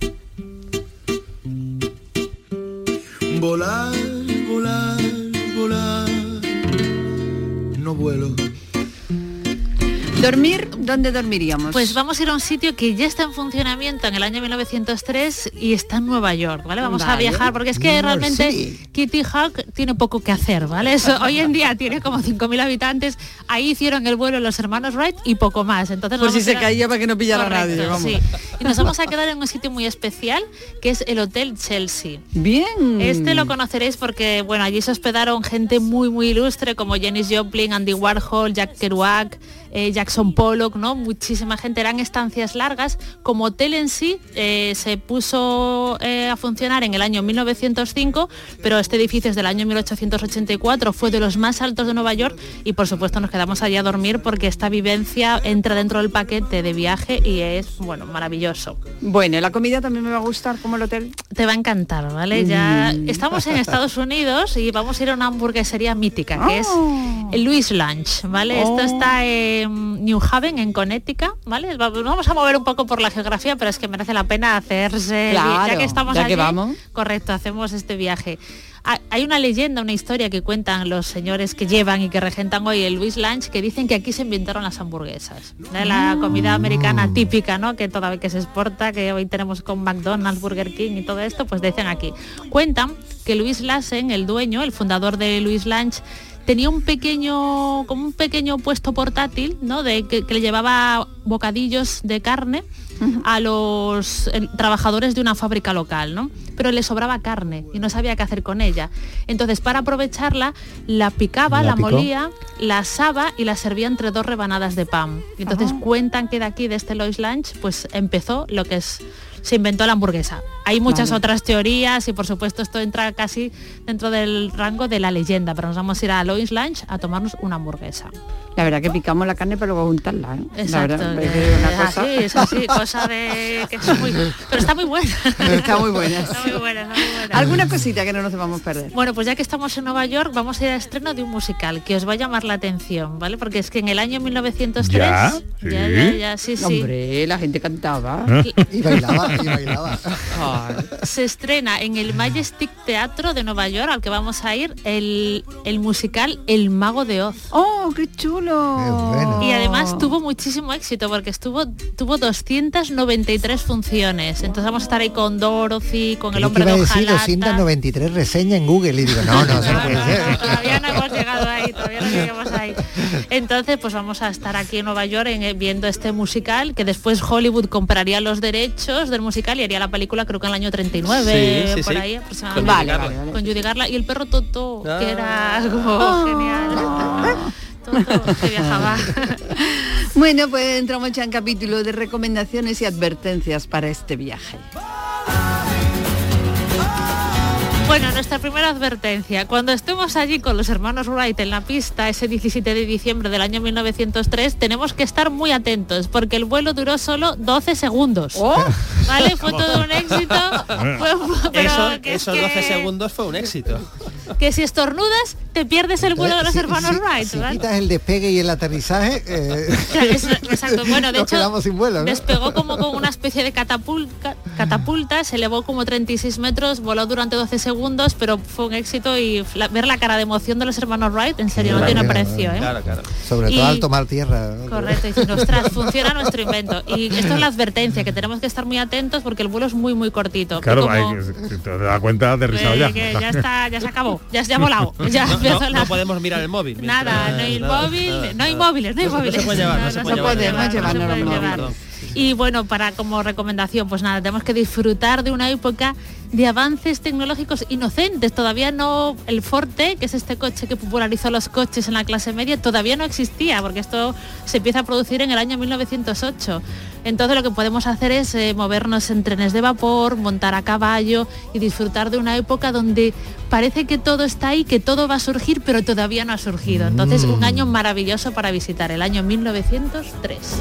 Volar, volar, volar. No vuelo. ¿Dormir? ¿Dónde dormiríamos? Pues vamos a ir a un sitio que ya está en funcionamiento en el año mil novecientos tres y está en Nueva York, ¿vale? Vamos vale. a viajar porque es que New realmente City. Kitty Hawk tiene poco que hacer, ¿vale? Eso, hoy en día tiene como cinco mil habitantes, ahí hicieron el vuelo los hermanos Wright y poco más. Entonces Por si se quedar... caía para que no pillara Correcto, a nadie, vamos. Sí. Y nos vamos a quedar en un sitio muy especial que es el Hotel Chelsea. Bien. Este lo conoceréis porque, bueno, allí se hospedaron gente muy muy ilustre como Janis Joplin, Andy Warhol, Jack Kerouac, eh, Jackson Pollock, ¿no? Muchísima gente, eran estancias largas. Como hotel en sí eh, se puso eh, a funcionar en el año mil novecientos cinco, pero este edificio es del año mil ochocientos ochenta y cuatro, fue de los más altos de Nueva York y por supuesto nos quedamos allí a dormir porque esta vivencia entra dentro del paquete de viaje y es, bueno, maravilloso. Bueno, la comida también me va a gustar como el hotel. Te va a encantar, ¿vale? Mm. Ya estamos en Estados Unidos y vamos a ir a una hamburguesería mítica que oh. es el Louis Lunch, ¿vale? Oh. Esto está en en New Haven, en Connecticut, ¿vale? Vamos a mover un poco por la geografía, pero es que merece la pena hacerse, claro, ya que estamos ya allí, que vamos. Correcto, hacemos este viaje. Hay una leyenda, una historia que cuentan los señores que llevan y que regentan hoy el Louis Lunch, que dicen que aquí se inventaron las hamburguesas, ¿no? La comida americana típica, ¿no? Que todavía que se exporta, que hoy tenemos con McDonald's, Burger King y todo esto, pues dicen aquí. Cuentan que Louis Lassen, el dueño, el fundador de Louis Lunch, tenía un pequeño, como un pequeño puesto portátil, ¿no? De que, que le llevaba bocadillos de carne a los eh, trabajadores de una fábrica local, ¿no? Pero le sobraba carne y no sabía qué hacer con ella. Entonces, para aprovecharla, la picaba, la, la molía, la asaba y la servía entre dos rebanadas de pan. Y entonces Ajá. cuentan que de aquí, de este Louis Lunch, pues empezó lo que es... se inventó la hamburguesa. Hay muchas vale. otras teorías y por supuesto esto entra casi dentro del rango de la leyenda, pero nos vamos a ir a Louis Lunch a tomarnos una hamburguesa. La verdad que picamos la carne para luego juntarla, ¿eh? Exacto. La verdad, que, es una es cosa... así, es así, cosa de... que es muy... Pero está muy buena. Está muy buena. Está muy buena, está muy buena. Alguna cosita que no nos vamos a perder. Bueno, pues ya que estamos en Nueva York, vamos a ir al estreno de un musical que os va a llamar la atención, ¿vale? Porque es que en el año mil novecientos tres... ¿Ya? ¿Sí? Ya, ya, ya, sí, sí. Hombre, la gente cantaba. Y bailaba, y bailaba. Se estrena en el Majestic Teatro de Nueva York, al que vamos a ir, el, el musical El Mago de Oz. ¡Oh, qué chulo! Qué bueno. Y además tuvo muchísimo éxito porque estuvo tuvo doscientas noventa y tres funciones. Entonces vamos a estar ahí con Dorothy, con el hombre de hojalata. doscientas noventa y tres reseñas en Google y digo, no, no, eso no puede ser. Todavía no hemos llegado ahí, todavía no llegamos ahí. Entonces, pues vamos a estar aquí en Nueva York en, viendo este musical, que después Hollywood compraría los derechos del musical y haría la película, creo que en el año treinta y nueve, sí, sí, por sí. ahí aproximadamente. Vale, vale, vale. Con Judy Garland y el perro Toto, Ah. que era algo genial. Toto, que viajaba. Bueno, pues entramos ya en capítulo de recomendaciones y advertencias para este viaje. Bueno, nuestra primera advertencia. Cuando estemos allí con los hermanos Wright en la pista ese diecisiete de diciembre del año mil novecientos tres, tenemos que estar muy atentos porque el vuelo duró solo doce segundos. Oh. ¿Vale? Fue todo un éxito. Fue, pero Eso, que esos es que, doce segundos fue un éxito. Que si estornudas, te pierdes el vuelo de los si, hermanos si, Wright. si ¿vale? quitas el despegue y el aterrizaje, eh, Claro, es, exacto. Bueno, de nos hecho, quedamos sin vuelo, ¿no? despegó como con una especie de catapulta, catapulta, se elevó como treinta y seis metros, voló durante doce segundos, pero fue un éxito y la, ver la cara de emoción de los hermanos Wright, en serio, Claro, no tiene claro, precio, ¿eh? Claro, claro. Sobre Y- todo al tomar tierra, ¿no? Correcto, diciendo, ostras, funciona nuestro invento. Y esto es la advertencia, que tenemos que estar muy atentos porque el vuelo es muy, muy cortito. Claro, Como- hay que, te das cuenta, aterrizado eh, ya. que ya está, ya se acabó, ya, ya ha volado. Ya No, empezó no, la- no podemos mirar el móvil. mientras- Nada, no hay nada, móvil, nada, no hay nada. móviles, no hay No se- móviles. No se puede llevar, no, No, se no puede se llevar. podemos no se llevar, no, puede no, no, llevar. perdón. Y bueno, para como recomendación, pues nada, tenemos que disfrutar de una época de avances tecnológicos inocentes. Todavía no, el Forte, que es este coche que popularizó los coches en la clase media, todavía no existía, porque esto se empieza a producir en el año mil novecientos ocho. Entonces lo que podemos hacer es eh, movernos en trenes de vapor, montar a caballo y disfrutar de una época donde parece que todo está ahí, que todo va a surgir, pero todavía no ha surgido. Entonces un año maravilloso para visitar, el año mil novecientos tres.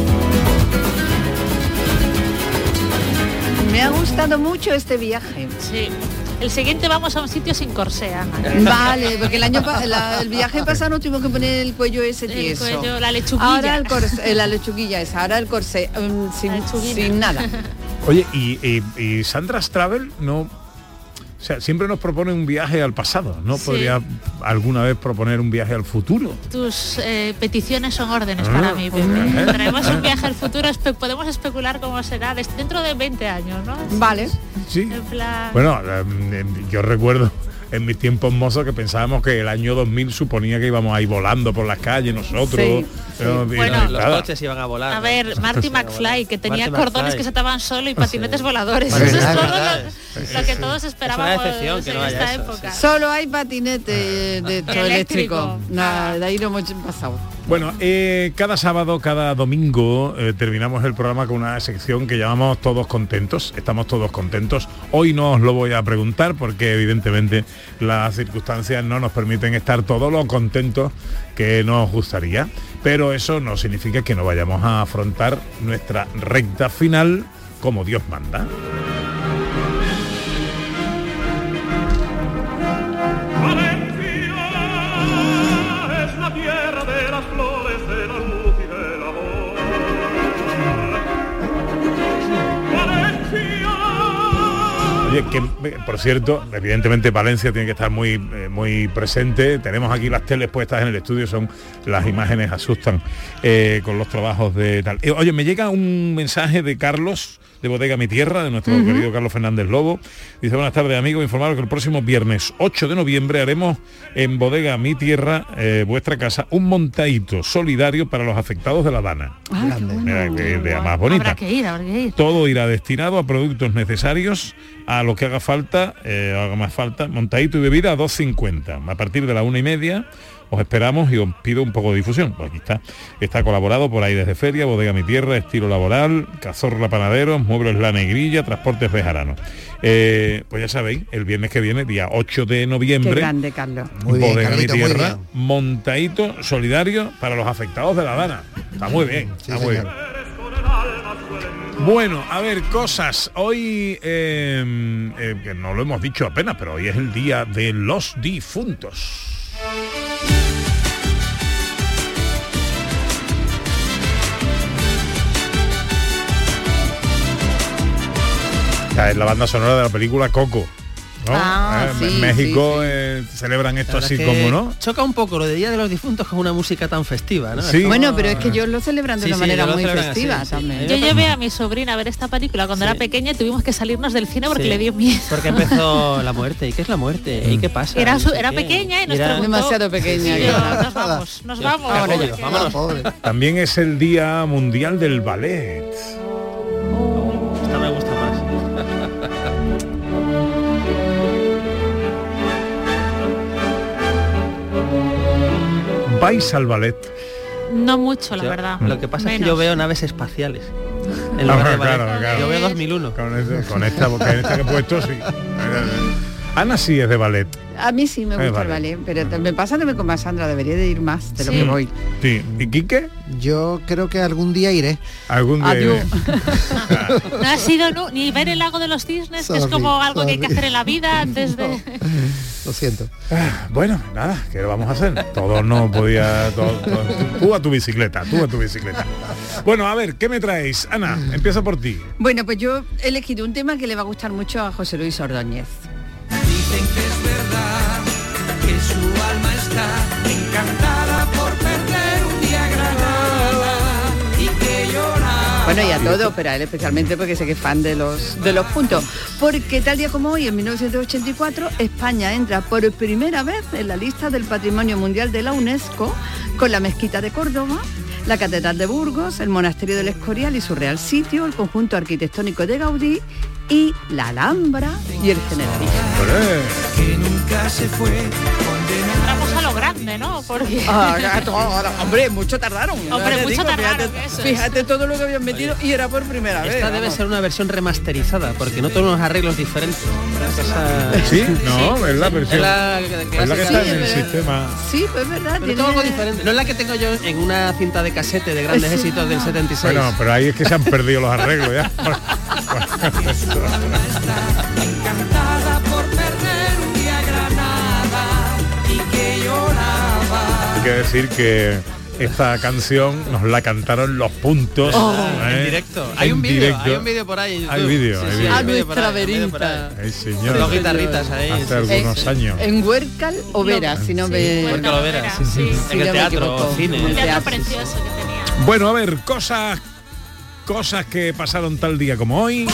Me ha gustado mucho este viaje. Sí. El siguiente vamos a un sitio sin corsé, Ana. Vale, porque el año pa- la- el viaje pasado no tuvimos que poner el cuello ese El tieso. cuello, la lechuguilla. Ahora el corsé, la lechuguilla esa, ahora el corsé um, sin, La lechuguina. sin nada. Oye, y, y, y Sandra's Travel no... O sea, siempre nos propone un viaje al pasado. ¿No Sí. podría alguna vez proponer un viaje al futuro? Tus eh, peticiones son órdenes Ah, para mí, Pepe. ¿eh? Traemos un viaje al futuro, espe- podemos especular cómo será des- dentro de veinte años, ¿no? Vale. Sí. En plan... Bueno, eh, yo recuerdo en mis tiempos mozos que pensábamos que el año dos mil suponía que íbamos ahí volando por las calles nosotros. Sí, pero, sí. y Bueno, nada, Los nada. coches iban a volar. A ¿no? ver, Marty McFly, que tenía Marty cordones McFly. que se ataban solo y patinetes voladores. Vale, Eso es vale, todo vale. lo, lo que todos esperábamos excepción que en no haya esta eso, época. Solo hay patinete de hecho, Eléctrico. eléctrico. Nada, de ahí no hemos pasado. Bueno, eh, cada sábado, cada domingo eh, terminamos el programa con una sección que llamamos Todos Contentos. Estamos todos contentos. Hoy no os lo voy a preguntar porque evidentemente las circunstancias no nos permiten estar todos lo contentos que nos gustaría. Pero eso no significa que no vayamos a afrontar nuestra recta final como Dios manda. Es la tierra de las flores de las músicas. Oye, que por cierto, evidentemente Valencia tiene que estar muy eh, muy presente. Tenemos aquí las teles puestas en el estudio, son las imágenes asustan eh, con los trabajos de tal. Eh, oye, me llega un mensaje de Carlos de Bodega Mi Tierra, de nuestro uh-huh. querido Carlos Fernández Lobo. Dice: buenas tardes, amigos, informaros que el próximo viernes ocho de noviembre haremos en Bodega Mi Tierra, eh, vuestra casa, un montadito solidario para los afectados de la Dana. Ay, qué bueno. Mira, que idea más bonita. Habrá que ir, habrá que ir. Todo irá destinado a productos necesarios, a lo que haga falta, eh, haga más falta, montadito y bebida a dos cincuenta. A partir de la una y media os esperamos y os pido un poco de difusión. Pues aquí está. Está colaborado por Aires de Feria, Bodega Mi Tierra, Estilo Laboral, Cazorla Panaderos, Muebles La Negrilla, Transportes Bejarano. Eh, pues ya sabéis, el viernes que viene, día ocho de noviembre. Qué grande, Carlos. Muy bien, Bodega Carlito, Mi muy Tierra, bien. montadito solidario para los afectados de la Dana. Está muy bien, Sí, está muy señor. bien. Bueno, a ver, cosas. Hoy, eh, eh, que no lo hemos dicho apenas, pero hoy es el día de los difuntos. Esta es la banda sonora de la película Coco, ¿no? Ah, Eh, sí, en México sí, sí. eh, celebran esto La verdad así es que como, ¿no? Choca un poco lo de Día de los Difuntos con una música tan festiva, ¿no? Sí. Es como- Bueno, pero es que ellos lo celebran de Sí, una sí, manera ellos lo muy celebran así, festiva sí. también. Yo llevé a mi sobrina a ver esta película cuando Sí. era pequeña y tuvimos que salirnos del cine porque Sí. le dio miedo. Porque empezó la muerte. ¿Y qué es la muerte? ¿Y qué pasa? Era, No su- sé era qué. pequeña y nos Era- preguntó- Demasiado pequeña. Y ya. yo, nos vamos, nos vamos. Vámonos, porque- yo, vámonos. Pobre. También es el Día Mundial del Ballet. Esta me gusta más. ¿Vais al ballet? No mucho, la Yo- verdad. Lo que pasa es que Menos. yo veo naves espaciales. En Ah, lugar de claro, ballet. claro. Yo veo dos mil uno. Con, ese- con esta, con esta que he puesto, sí. Ana sí es de ballet. A mí sí me Eh, gusta vale. el ballet, pero t- me pasa también con Sandra, debería de ir más de lo Sí. que voy. Sí. ¿Y Quique? Yo creo que algún día iré. Algún día. Adiós. No ha sido nu- ni ver el lago de los cisnes, que es Sorry, como algo que hay que sorry. hacer en la vida antes de... Lo siento. Ah, bueno, nada, ¿qué lo vamos a hacer? Todos no podía... todo- todo- tú a tu bicicleta, tú a tu bicicleta. Bueno, a ver, ¿qué me traéis? Ana, empieza por ti. Bueno, pues yo he elegido un tema que le va a gustar mucho a José Luis Ordóñez. Dicen que es verdad que su alma está encantada por perder un día Granada y que llora. Bueno, y a todos, pero a él especialmente porque sé que es fan de los, de los puntos. Porque tal día como hoy, en mil novecientos ochenta y cuatro, España entra por primera vez en la lista del Patrimonio Mundial de la UNESCO con la Mezquita de Córdoba, la Catedral de Burgos, el Monasterio del Escorial y su Real Sitio, el conjunto arquitectónico de Gaudí y la Alhambra y el Generalísimo. Que nunca se fue. Entramos a lo grande, ¿no? Porque... Ah, hombre, mucho tardaron. Hombre, Ya te mucho tardaron, Fíjate, eso es. fíjate todo lo que habían metido y era por primera vez. Esta debe vamos. ser una versión remasterizada, porque no todos los arreglos diferentes. Esa- Sí, no, es la versión. Es la, Es la que clásica. está Sí, en el pero- sistema. Sí, pues es verdad. Pero tiene- todo algo diferente. No es la que tengo yo en una cinta de casete de grandes Sí. éxitos del setenta y seis. Bueno, pero ahí es que se han perdido los arreglos ya. Encantada por perder un día Granada y que lloraba. Hay que decir que esta canción nos la cantaron Los Puntos. Oh, ¿eh? en directo. Hay En un vídeo, directo. hay un vídeo por ahí. en Hay YouTube. vídeo, Sí, hay sí, vídeo. hay A un vídeo por nuestra ahí, hay un vídeo por ahí. verita. Ay, señor. Dos guitarritas ahí. Hace sí, sí. algunos En- años. En Huércal o Vera, si no me... Porque lo verás. Sí, sí. Sí, En no el me teatro, equivoco. cine. En el Un teatro teatro, sí, sí. precioso que tenía. Bueno, a ver, cosas cosas que pasaron tal día como hoy.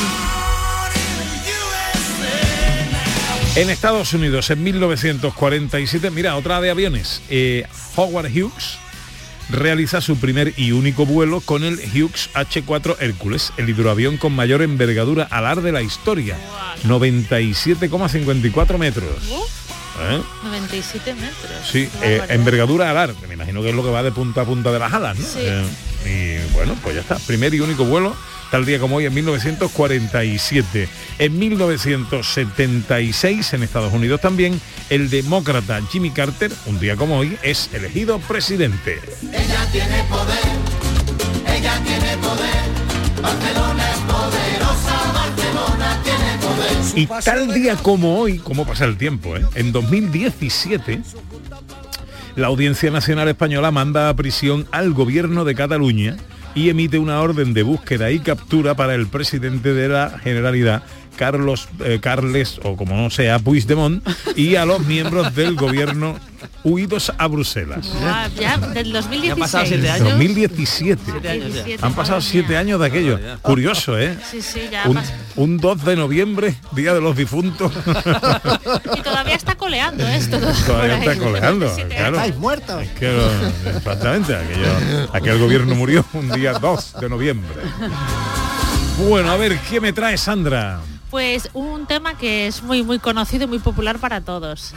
En Estados Unidos, en mil novecientos cuarenta y siete, mira, otra de aviones. Eh, Howard Hughes realiza su primer y único vuelo con el Hughes H cuatro Hércules, el hidroavión con mayor envergadura alar de la historia, noventa y siete coma cincuenta y cuatro metros. ¿Eh? noventa y siete metros. Sí, Qué eh, barbaridad. envergadura alar, que me imagino que es lo que va de punta a punta de las alas, ¿no? Sí. Eh, y bueno, pues ya está, primer y único vuelo, tal día como hoy, en mil novecientos cuarenta y siete. En mil novecientos setenta y seis, en Estados Unidos también, el demócrata Jimmy Carter, un día como hoy, es elegido presidente. Ella tiene poder, ella tiene poder. Barcelona es poderosa, Barcelona tiene poder. Y tal día como hoy, ¿cómo pasa el tiempo? Eh? En dos mil diecisiete, la Audiencia Nacional Española manda a prisión al gobierno de Cataluña y emite una orden de búsqueda y captura para el presidente de la Generalidad, Carlos eh, Carles, o como no sea, Puigdemont, y a los miembros del gobierno huidos a Bruselas. Ah, ya, del dos mil dieciséis. ¿Ya han pasado siete años? dos mil diecisiete. Siete años ya. Han pasado siete años de aquello. Curioso, ¿eh? Sí, sí, ya Un, pasa. un dos de noviembre, Día de los Difuntos. Y todavía está coleando esto. Todavía está coleando, claro. Estáis muertos. Es que lo- exactamente, aquello, aquel gobierno murió un día dos de noviembre. Bueno, a ver, ¿qué me trae Sandra? Pues un tema que es muy muy conocido y muy popular para todos.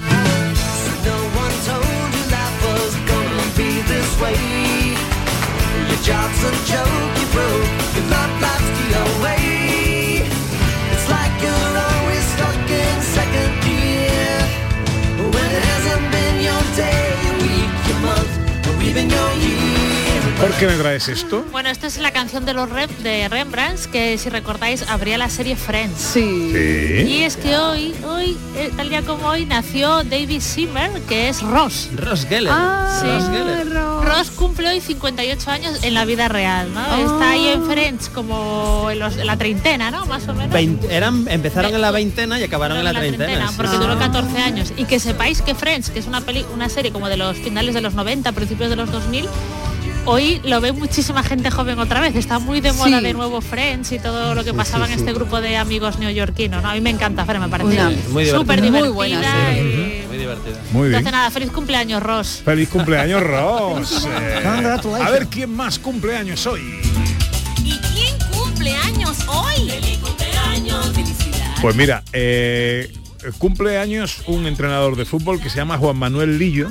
¿Por qué me traes esto? Bueno, esta es la canción de los Rem- de Rembrandts, que si recordáis abría la serie Friends. Sí. Sí. Y es que hoy, hoy, eh, tal día como hoy, nació David Schwimmer, que es Ross. Ross Geller. Ah, Sí. Ross Geller. Ross cumple hoy cincuenta y ocho años en la vida real, ¿no? Está ahí en Friends como en, los- en la treintena, ¿no? Más o menos. Veinte- eran, empezaron en la veintena y acabaron en la treintena. sí, porque sí. duró catorce años. Y que sepáis que Friends, que es una peli, una serie como de los finales de los noventa, principios de los dos mil, hoy lo ve muchísima gente joven otra vez. Está muy de moda Sí. de nuevo Friends y todo lo que Sí, pasaba sí, en sí. este grupo de amigos neoyorquinos, ¿no? A mí me encanta, Friends, me parece Una- Muy divertida. súper Muy divertida. buena y- Muy divertida. Muy bien. Entonces nada, feliz cumpleaños, Ross. Feliz cumpleaños, Ross. Eh, Congratulations. a ver quién más cumpleaños hoy. ¿Y quién cumple años hoy? ¡Feliz cumpleaños! ¡Felicidades! Pues mira, eh, cumpleaños un entrenador de fútbol que se llama Juan Manuel Lillo,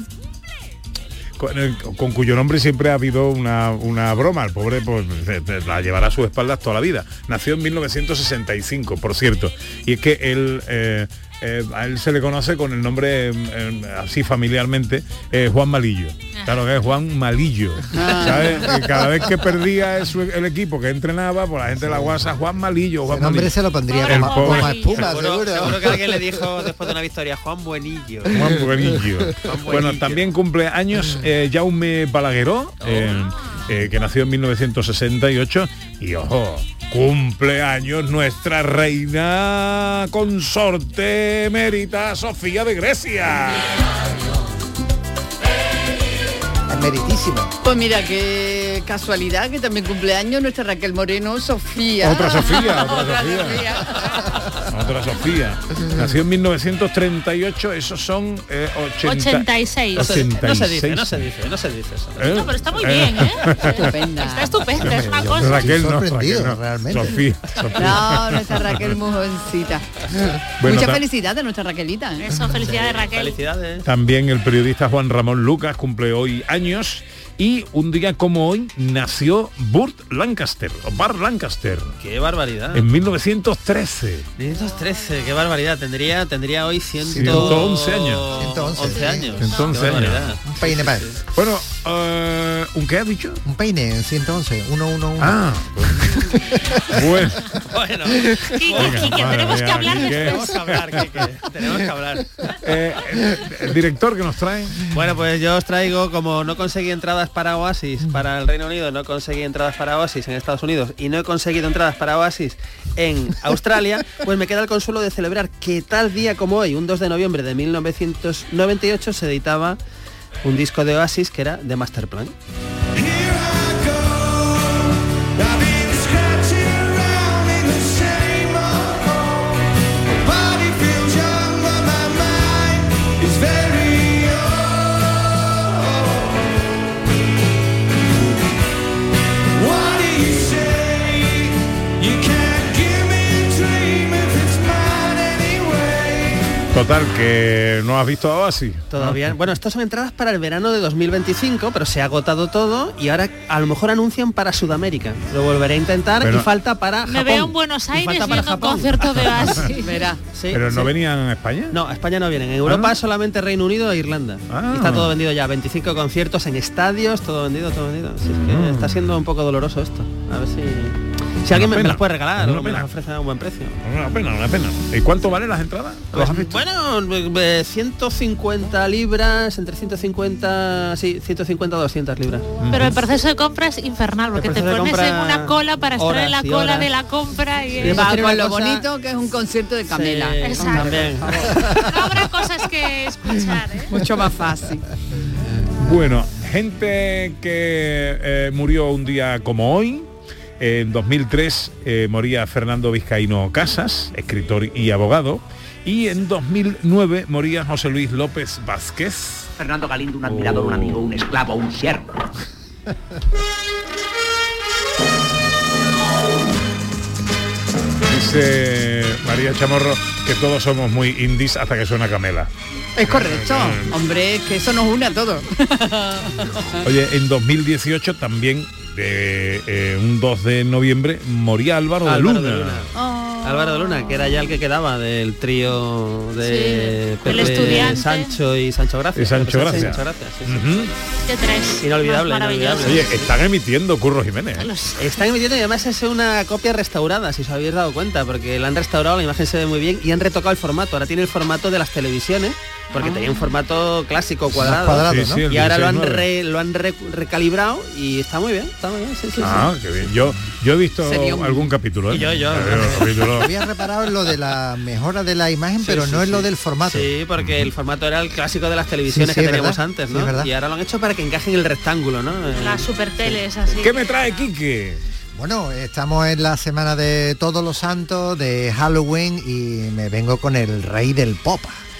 con, el- con cuyo nombre siempre ha habido una, una broma. El pobre pues, se- se la llevará a sus espaldas toda la vida. Nació en mil novecientos sesenta y cinco, por cierto. Y es que él, eh, eh, a él se le conoce con el nombre, eh, así familiarmente, eh, Juan Malillo. Claro que es Juan Malillo. ¿Sabes? Y cada vez que perdía el, su- el equipo que entrenaba, pues la gente la guasa Juan Malillo, Juan El nombre Malillo. se lo pondría El como, pobre. como a espuma, Seguro, seguro. seguro que alguien le dijo después de una victoria, Juan Buenillo. Juan Buenillo. Juan Bueno, Buenillo. también cumple años eh, Jaume Balagueró, eh, eh, que nació en mil novecientos sesenta y ocho. Y ojo, cumple años nuestra reina consorte emérita Sofía de Grecia. Es meritísimo. Pues mira, qué casualidad que también cumpleaños nuestra Raquel Moreno, Sofía. Otra Sofía, otra Otra Sofía. Sofía. Otra Sofía. Nació en mil novecientos treinta y ocho, esos son eh, ochenta, ochenta y seis. No se, no se dice, ochenta y seis. no se dice, no se dice eso. ¿Eh? No, pero está muy bien, ¿eh? Estupenda. Está estupenda, es una cosa. Raquel no, sorprendido, Raquel no. realmente. Sofía, Sofía. No, nuestra Raquel muy jovencita. Bueno, Muchas ta- felicidades a nuestra Raquelita. ¿eh? Eso, felicidades, Raquel. Felicidades. También el periodista Juan Ramón Lucas cumple hoy años. Y un día como hoy nació Burt Lancaster, o Burt Lancaster, Qué barbaridad. en mil novecientos trece. mil novecientos trece, qué barbaridad. Tendría tendría hoy ciento ciento once años. ciento once, once sí. años. ciento once Qué años. barbaridad. Un peine más. Bueno, eh, ¿un qué ha dicho? Un peine en ciento once. uno, uno, uno. Ah, bueno. Bueno, Quique, Venga, Quique, madre tenemos que mía, hablar Quique. tenemos después. que hablar, Quique, tenemos que hablar. Eh, el, el director que nos trae. Bueno, pues yo os traigo, como no conseguí entradas para Oasis para el Reino Unido, no conseguí entradas para Oasis en Estados Unidos y no he conseguido entradas para Oasis en Australia, pues me queda el consuelo de celebrar que tal día como hoy, un dos de noviembre de mil novecientos noventa y ocho, se editaba un disco de Oasis que era The Master Plan. Total, que no has visto a Oasis. Todavía, bueno, estas son entradas para el verano de dos mil veinticinco, pero se ha agotado todo y ahora a lo mejor anuncian para Sudamérica. Lo volveré a intentar Pero- y falta para Japón. Me veo en Buenos Y Aires falta para viendo un Japón. concierto de Oasis. Verá. Sí, Pero no sí. venían a España. No, a España no vienen. En Europa ¿no? es solamente Reino Unido e Irlanda. Ah. Y está todo vendido ya. veinticinco conciertos en estadios, todo vendido, todo vendido. Así es que Mm. está siendo un poco doloroso esto. A ver si... Si alguien me, Una me pena. las puede regalar, Una o me pena. las ofrece a un buen precio. Una pena, una pena. ¿Y cuánto valen las entradas? Pues, bueno, eh, ciento cincuenta libras, entre ciento cincuenta, sí, ciento cincuenta a doscientas libras. Pero el proceso de compra es infernal, porque te proceso de pones compra, en una cola para estar en la horas y cola horas. de la compra y Sí, es- Va hacer con una lo cosa- bonito que es un concierto de Camela. Sí, Exacto. también. no habrá cosas que escuchar, ¿eh? Mucho más fácil. Bueno, gente que eh, murió un día como hoy. En dos mil tres eh, moría Fernando Vizcaíno Casas, escritor y abogado. Y en dos mil nueve moría José Luis López Vázquez. Fernando Galindo, un admirador, un amigo, un esclavo, un siervo. Dice María Chamorro que todos somos muy indies hasta que suena Camela. Es correcto. Hombre, es que eso nos une a todos. Oye, en dos mil dieciocho también, de, eh, un dos de noviembre, moría Álvaro, Álvaro de de Luna. Luna. Álvaro de Luna, que era ya el que quedaba del trío de Sí, Pepe, el estudiante. Sancho y Sancho Gracia. Y Sancho Pepe Gracia. Sancho Gracia, sí, sí. Ujú. De tres. Inolvidable, Más maravilloso. inolvidable. Oye, están emitiendo Curro Jiménez. ¿eh? Están emitiendo y además es una copia restaurada, si os habéis dado cuenta, porque la han restaurado, la imagen se ve muy bien y han retocado el formato. Ahora tiene el formato de las televisiones, porque tenía un formato clásico cuadrado. cuadrado, Sí, ¿no? sí, el Y ahora lo han, dieciséis nueve. re- lo han re- recalibrado y está muy bien, está muy bien, sí, sí, Ah, sí. qué bien. Yo, yo he visto Sería un- algún capítulo. ¿eh? Y yo, yo. Eh, los capítulos. Había reparado en lo de la mejora de la imagen, Sí, pero sí, no en sí. lo del formato. Sí, porque el formato era el clásico de las televisiones Sí, sí, que es teníamos verdad, antes, sí, ¿no? es verdad. Y ahora lo han hecho para que encaje en el rectángulo, ¿no? Eh, La super tele es así. ¿Qué me trae Quique? Bueno, estamos en la semana de Todos los Santos, de Halloween, y me vengo con el rey del pop.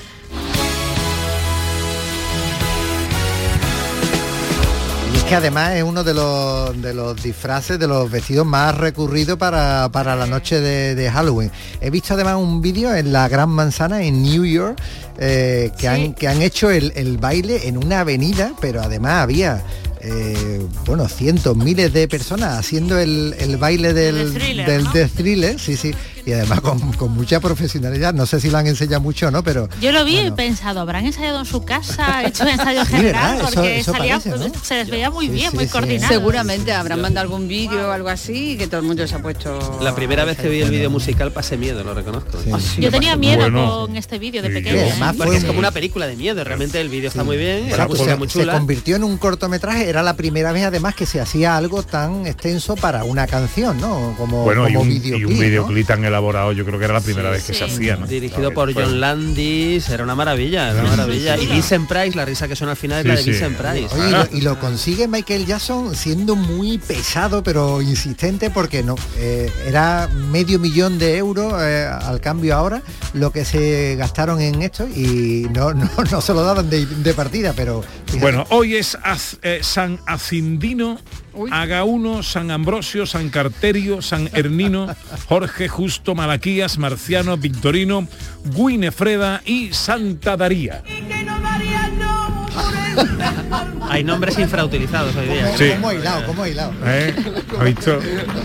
Y es que además es uno de los, de los disfraces, de los vestidos más recurridos para, para la noche de, de Halloween. He visto además un vídeo en la Gran Manzana, en New York, eh, que, Sí. han, que han hecho el, el baile en una avenida, pero además había... eh, bueno, cientos, miles de personas haciendo el, el baile del, El de Thriller, del ¿no? de Thriller, sí, sí, y además con, con mucha profesionalidad. No sé si lo han enseñado mucho o no, pero Yo lo vi y he bueno, pensado, ¿habrán ensayado en su casa, hecho un ensayo Sí, general? ¿verdad? Eso- Porque eso salía, parece, ¿no? se les veía muy Sí, bien, sí, muy sí. coordinado. Seguramente habrán mandado algún vídeo o algo así y que todo el mundo se ha puesto... La primera vez que vi el vídeo musical pasé miedo, lo reconozco. sí. Yo tenía miedo Bueno. con este vídeo de Sí, pequeña. yo- ¿eh? además Porque fue es un- como una película de miedo, realmente el vídeo está muy bien, Bueno, la pues música se, muy se chula. convirtió en un cortometraje, era la primera vez además que se hacía algo tan extenso para una canción, ¿no? Como, Bueno, y como un, videoclip, y un ¿no? videoclip tan elaborado, yo creo que era la primera vez que sí. se hacía, ¿no? Dirigido por Fue- John Landis, era una maravilla, era una maravilla. Y Vincent Price, la risa que suena al final Sí, es la de sí. Vincent Price. Oye, y lo, y lo consigue Michael Jackson siendo muy pesado pero insistente, porque no eh, era medio millón de euros eh, al cambio ahora lo que se gastaron en esto, y no, no, no se lo daban de, de partida, pero fíjate. Bueno, hoy es Az- eh, San Acindino, Agauno, San Ambrosio, San Carterio, San Hernino, Jorge, Justo, Malaquías, Marciano, Victorino, Guinefreda y Santa Daría. Hay nombres infrautilizados hoy día. Sí. ¿Cómo ha hilado? ¿Cómo ha hilado? ¿Eh? ¿Ha visto?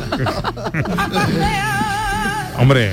Hombre.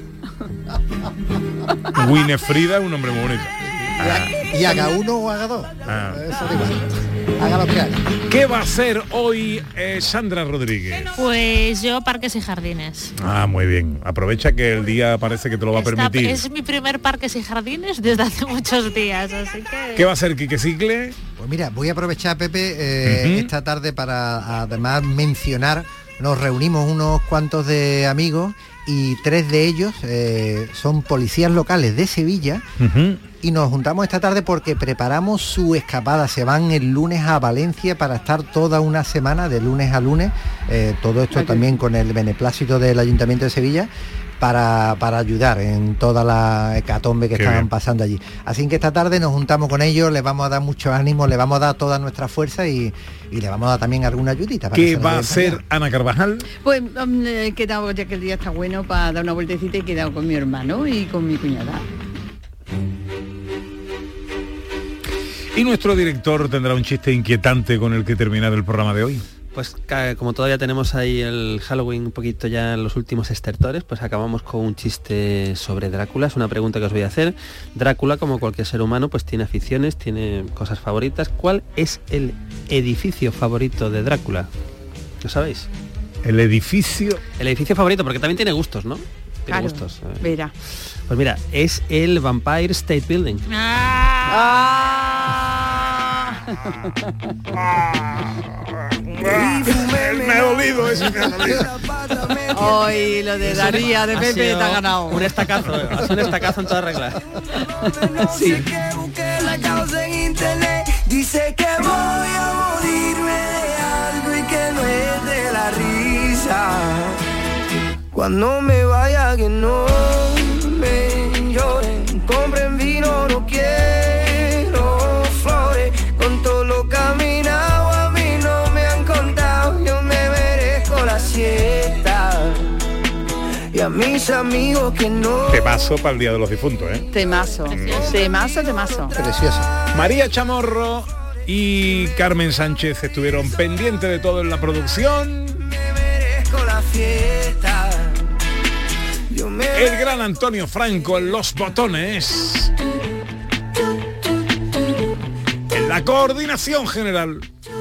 Winefrida es un nombre muy bonito. Y haga uno o haga dos. Ah. Eso digo. Haga lo que haga. ¿Qué va a hacer hoy eh, Sandra Rodríguez? Pues yo parques y jardines. Ah, muy bien. Aprovecha que el día parece que te lo va a Esta- permitir. es mi primer parques y jardines desde hace muchos días, así que... ¿Qué va a hacer Quique Cicle? Pues mira, voy a aprovechar, Pepe, eh, Ujú. esta tarde para además mencionar, nos reunimos unos cuantos de amigos y tres de ellos eh, son policías locales de Sevilla, Ujú. y nos juntamos esta tarde porque preparamos su escapada. Se van el lunes a Valencia para estar toda una semana, de lunes a lunes, eh, todo esto también con el beneplácito del Ayuntamiento de Sevilla, para, para ayudar en toda la hecatombe que Qué estaban bien. pasando allí. Así que esta tarde nos juntamos con ellos, les vamos a dar mucho ánimo, les vamos a dar toda nuestra fuerza y, y le vamos a dar también alguna ayudita. para que ¿Qué se lo va a den hacer también. Ana Carvajal? Pues um, he quedado, ya que el día está bueno, para dar una vueltecita, y he quedado con mi hermano y con mi cuñada. Y nuestro director tendrá un chiste inquietante con el que terminar el programa de hoy. Pues ca- como todavía tenemos ahí el Halloween un poquito ya en los últimos estertores, pues acabamos con un chiste sobre Drácula. Es una pregunta que os voy a hacer. Drácula, como cualquier ser humano, pues tiene aficiones, tiene cosas favoritas. ¿Cuál es el edificio favorito de Drácula? ¿Lo sabéis? El edificio... El edificio favorito, porque también tiene gustos, ¿no? Tiene Claro, gustos. eh. mira. Pues mira, es el Vampire State Building. Me ha dolido ese, me ha dolido. Hoy lo de Daría de Ha Pepe sido te ha ganado. Un estacazo, eh, es un estacazo en toda regla. Sí. La causa en internet dice que voy a morirme de algo y que no es de la risa. Cuando me vaya que no me lloren, compren vino, no quiero flores. Con todo lo caminado a mí no me han contado, yo me merezco la siesta. Y a mis amigos que no. Temazo para el Día de los Difuntos, ¿eh? Temazo, temazo, temazo. Precioso. María Chamorro y Carmen Sánchez estuvieron pendientes de todo en la producción. La fiesta. El gran Antonio Franco en los botones. En la coordinación general.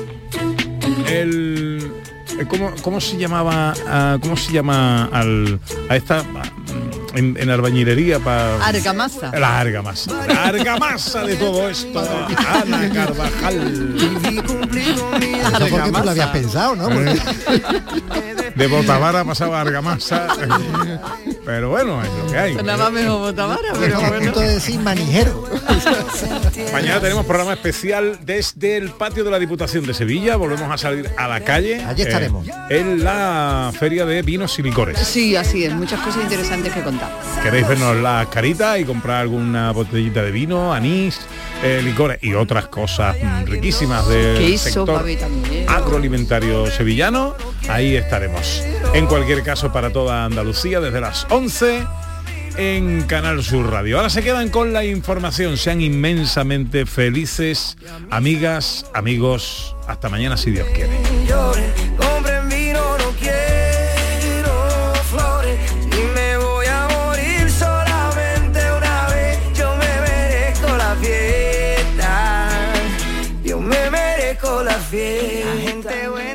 El... ¿Cómo, cómo se llamaba? Uh, ¿Cómo se llama al, a esta... En, en albañilería para... Argamasa. La argamasa. La argamasa de todo esto. Ana Carvajal. Eso porque tú lo habías pensado, ¿no? Porque... De Botavara pasaba a argamasa. Pero bueno, es lo que hay. Nada más mejor Botavara, pero bueno. A punto de decir manijero. Mañana tenemos programa especial desde el patio de la Diputación de Sevilla. Volvemos a salir a la calle. Allí estaremos. Eh, en la feria de vinos y licores. Sí, así es. Muchas cosas interesantes que contar. Queréis vernos las caritas y comprar alguna botellita de vino, anís, eh, licores y otras cosas mm, riquísimas del sector agroalimentario sevillano. Ahí estaremos. En cualquier caso, para toda Andalucía, desde las once en Canal Sur Radio. Ahora se quedan con la información. Sean inmensamente felices, amigas, amigos. Hasta mañana, si Dios quiere. Compren vino, no quiero flores. Y me voy a morir solamente una vez. Yo me merezco la fiesta. Yo me merezco la fiesta. La gente buena.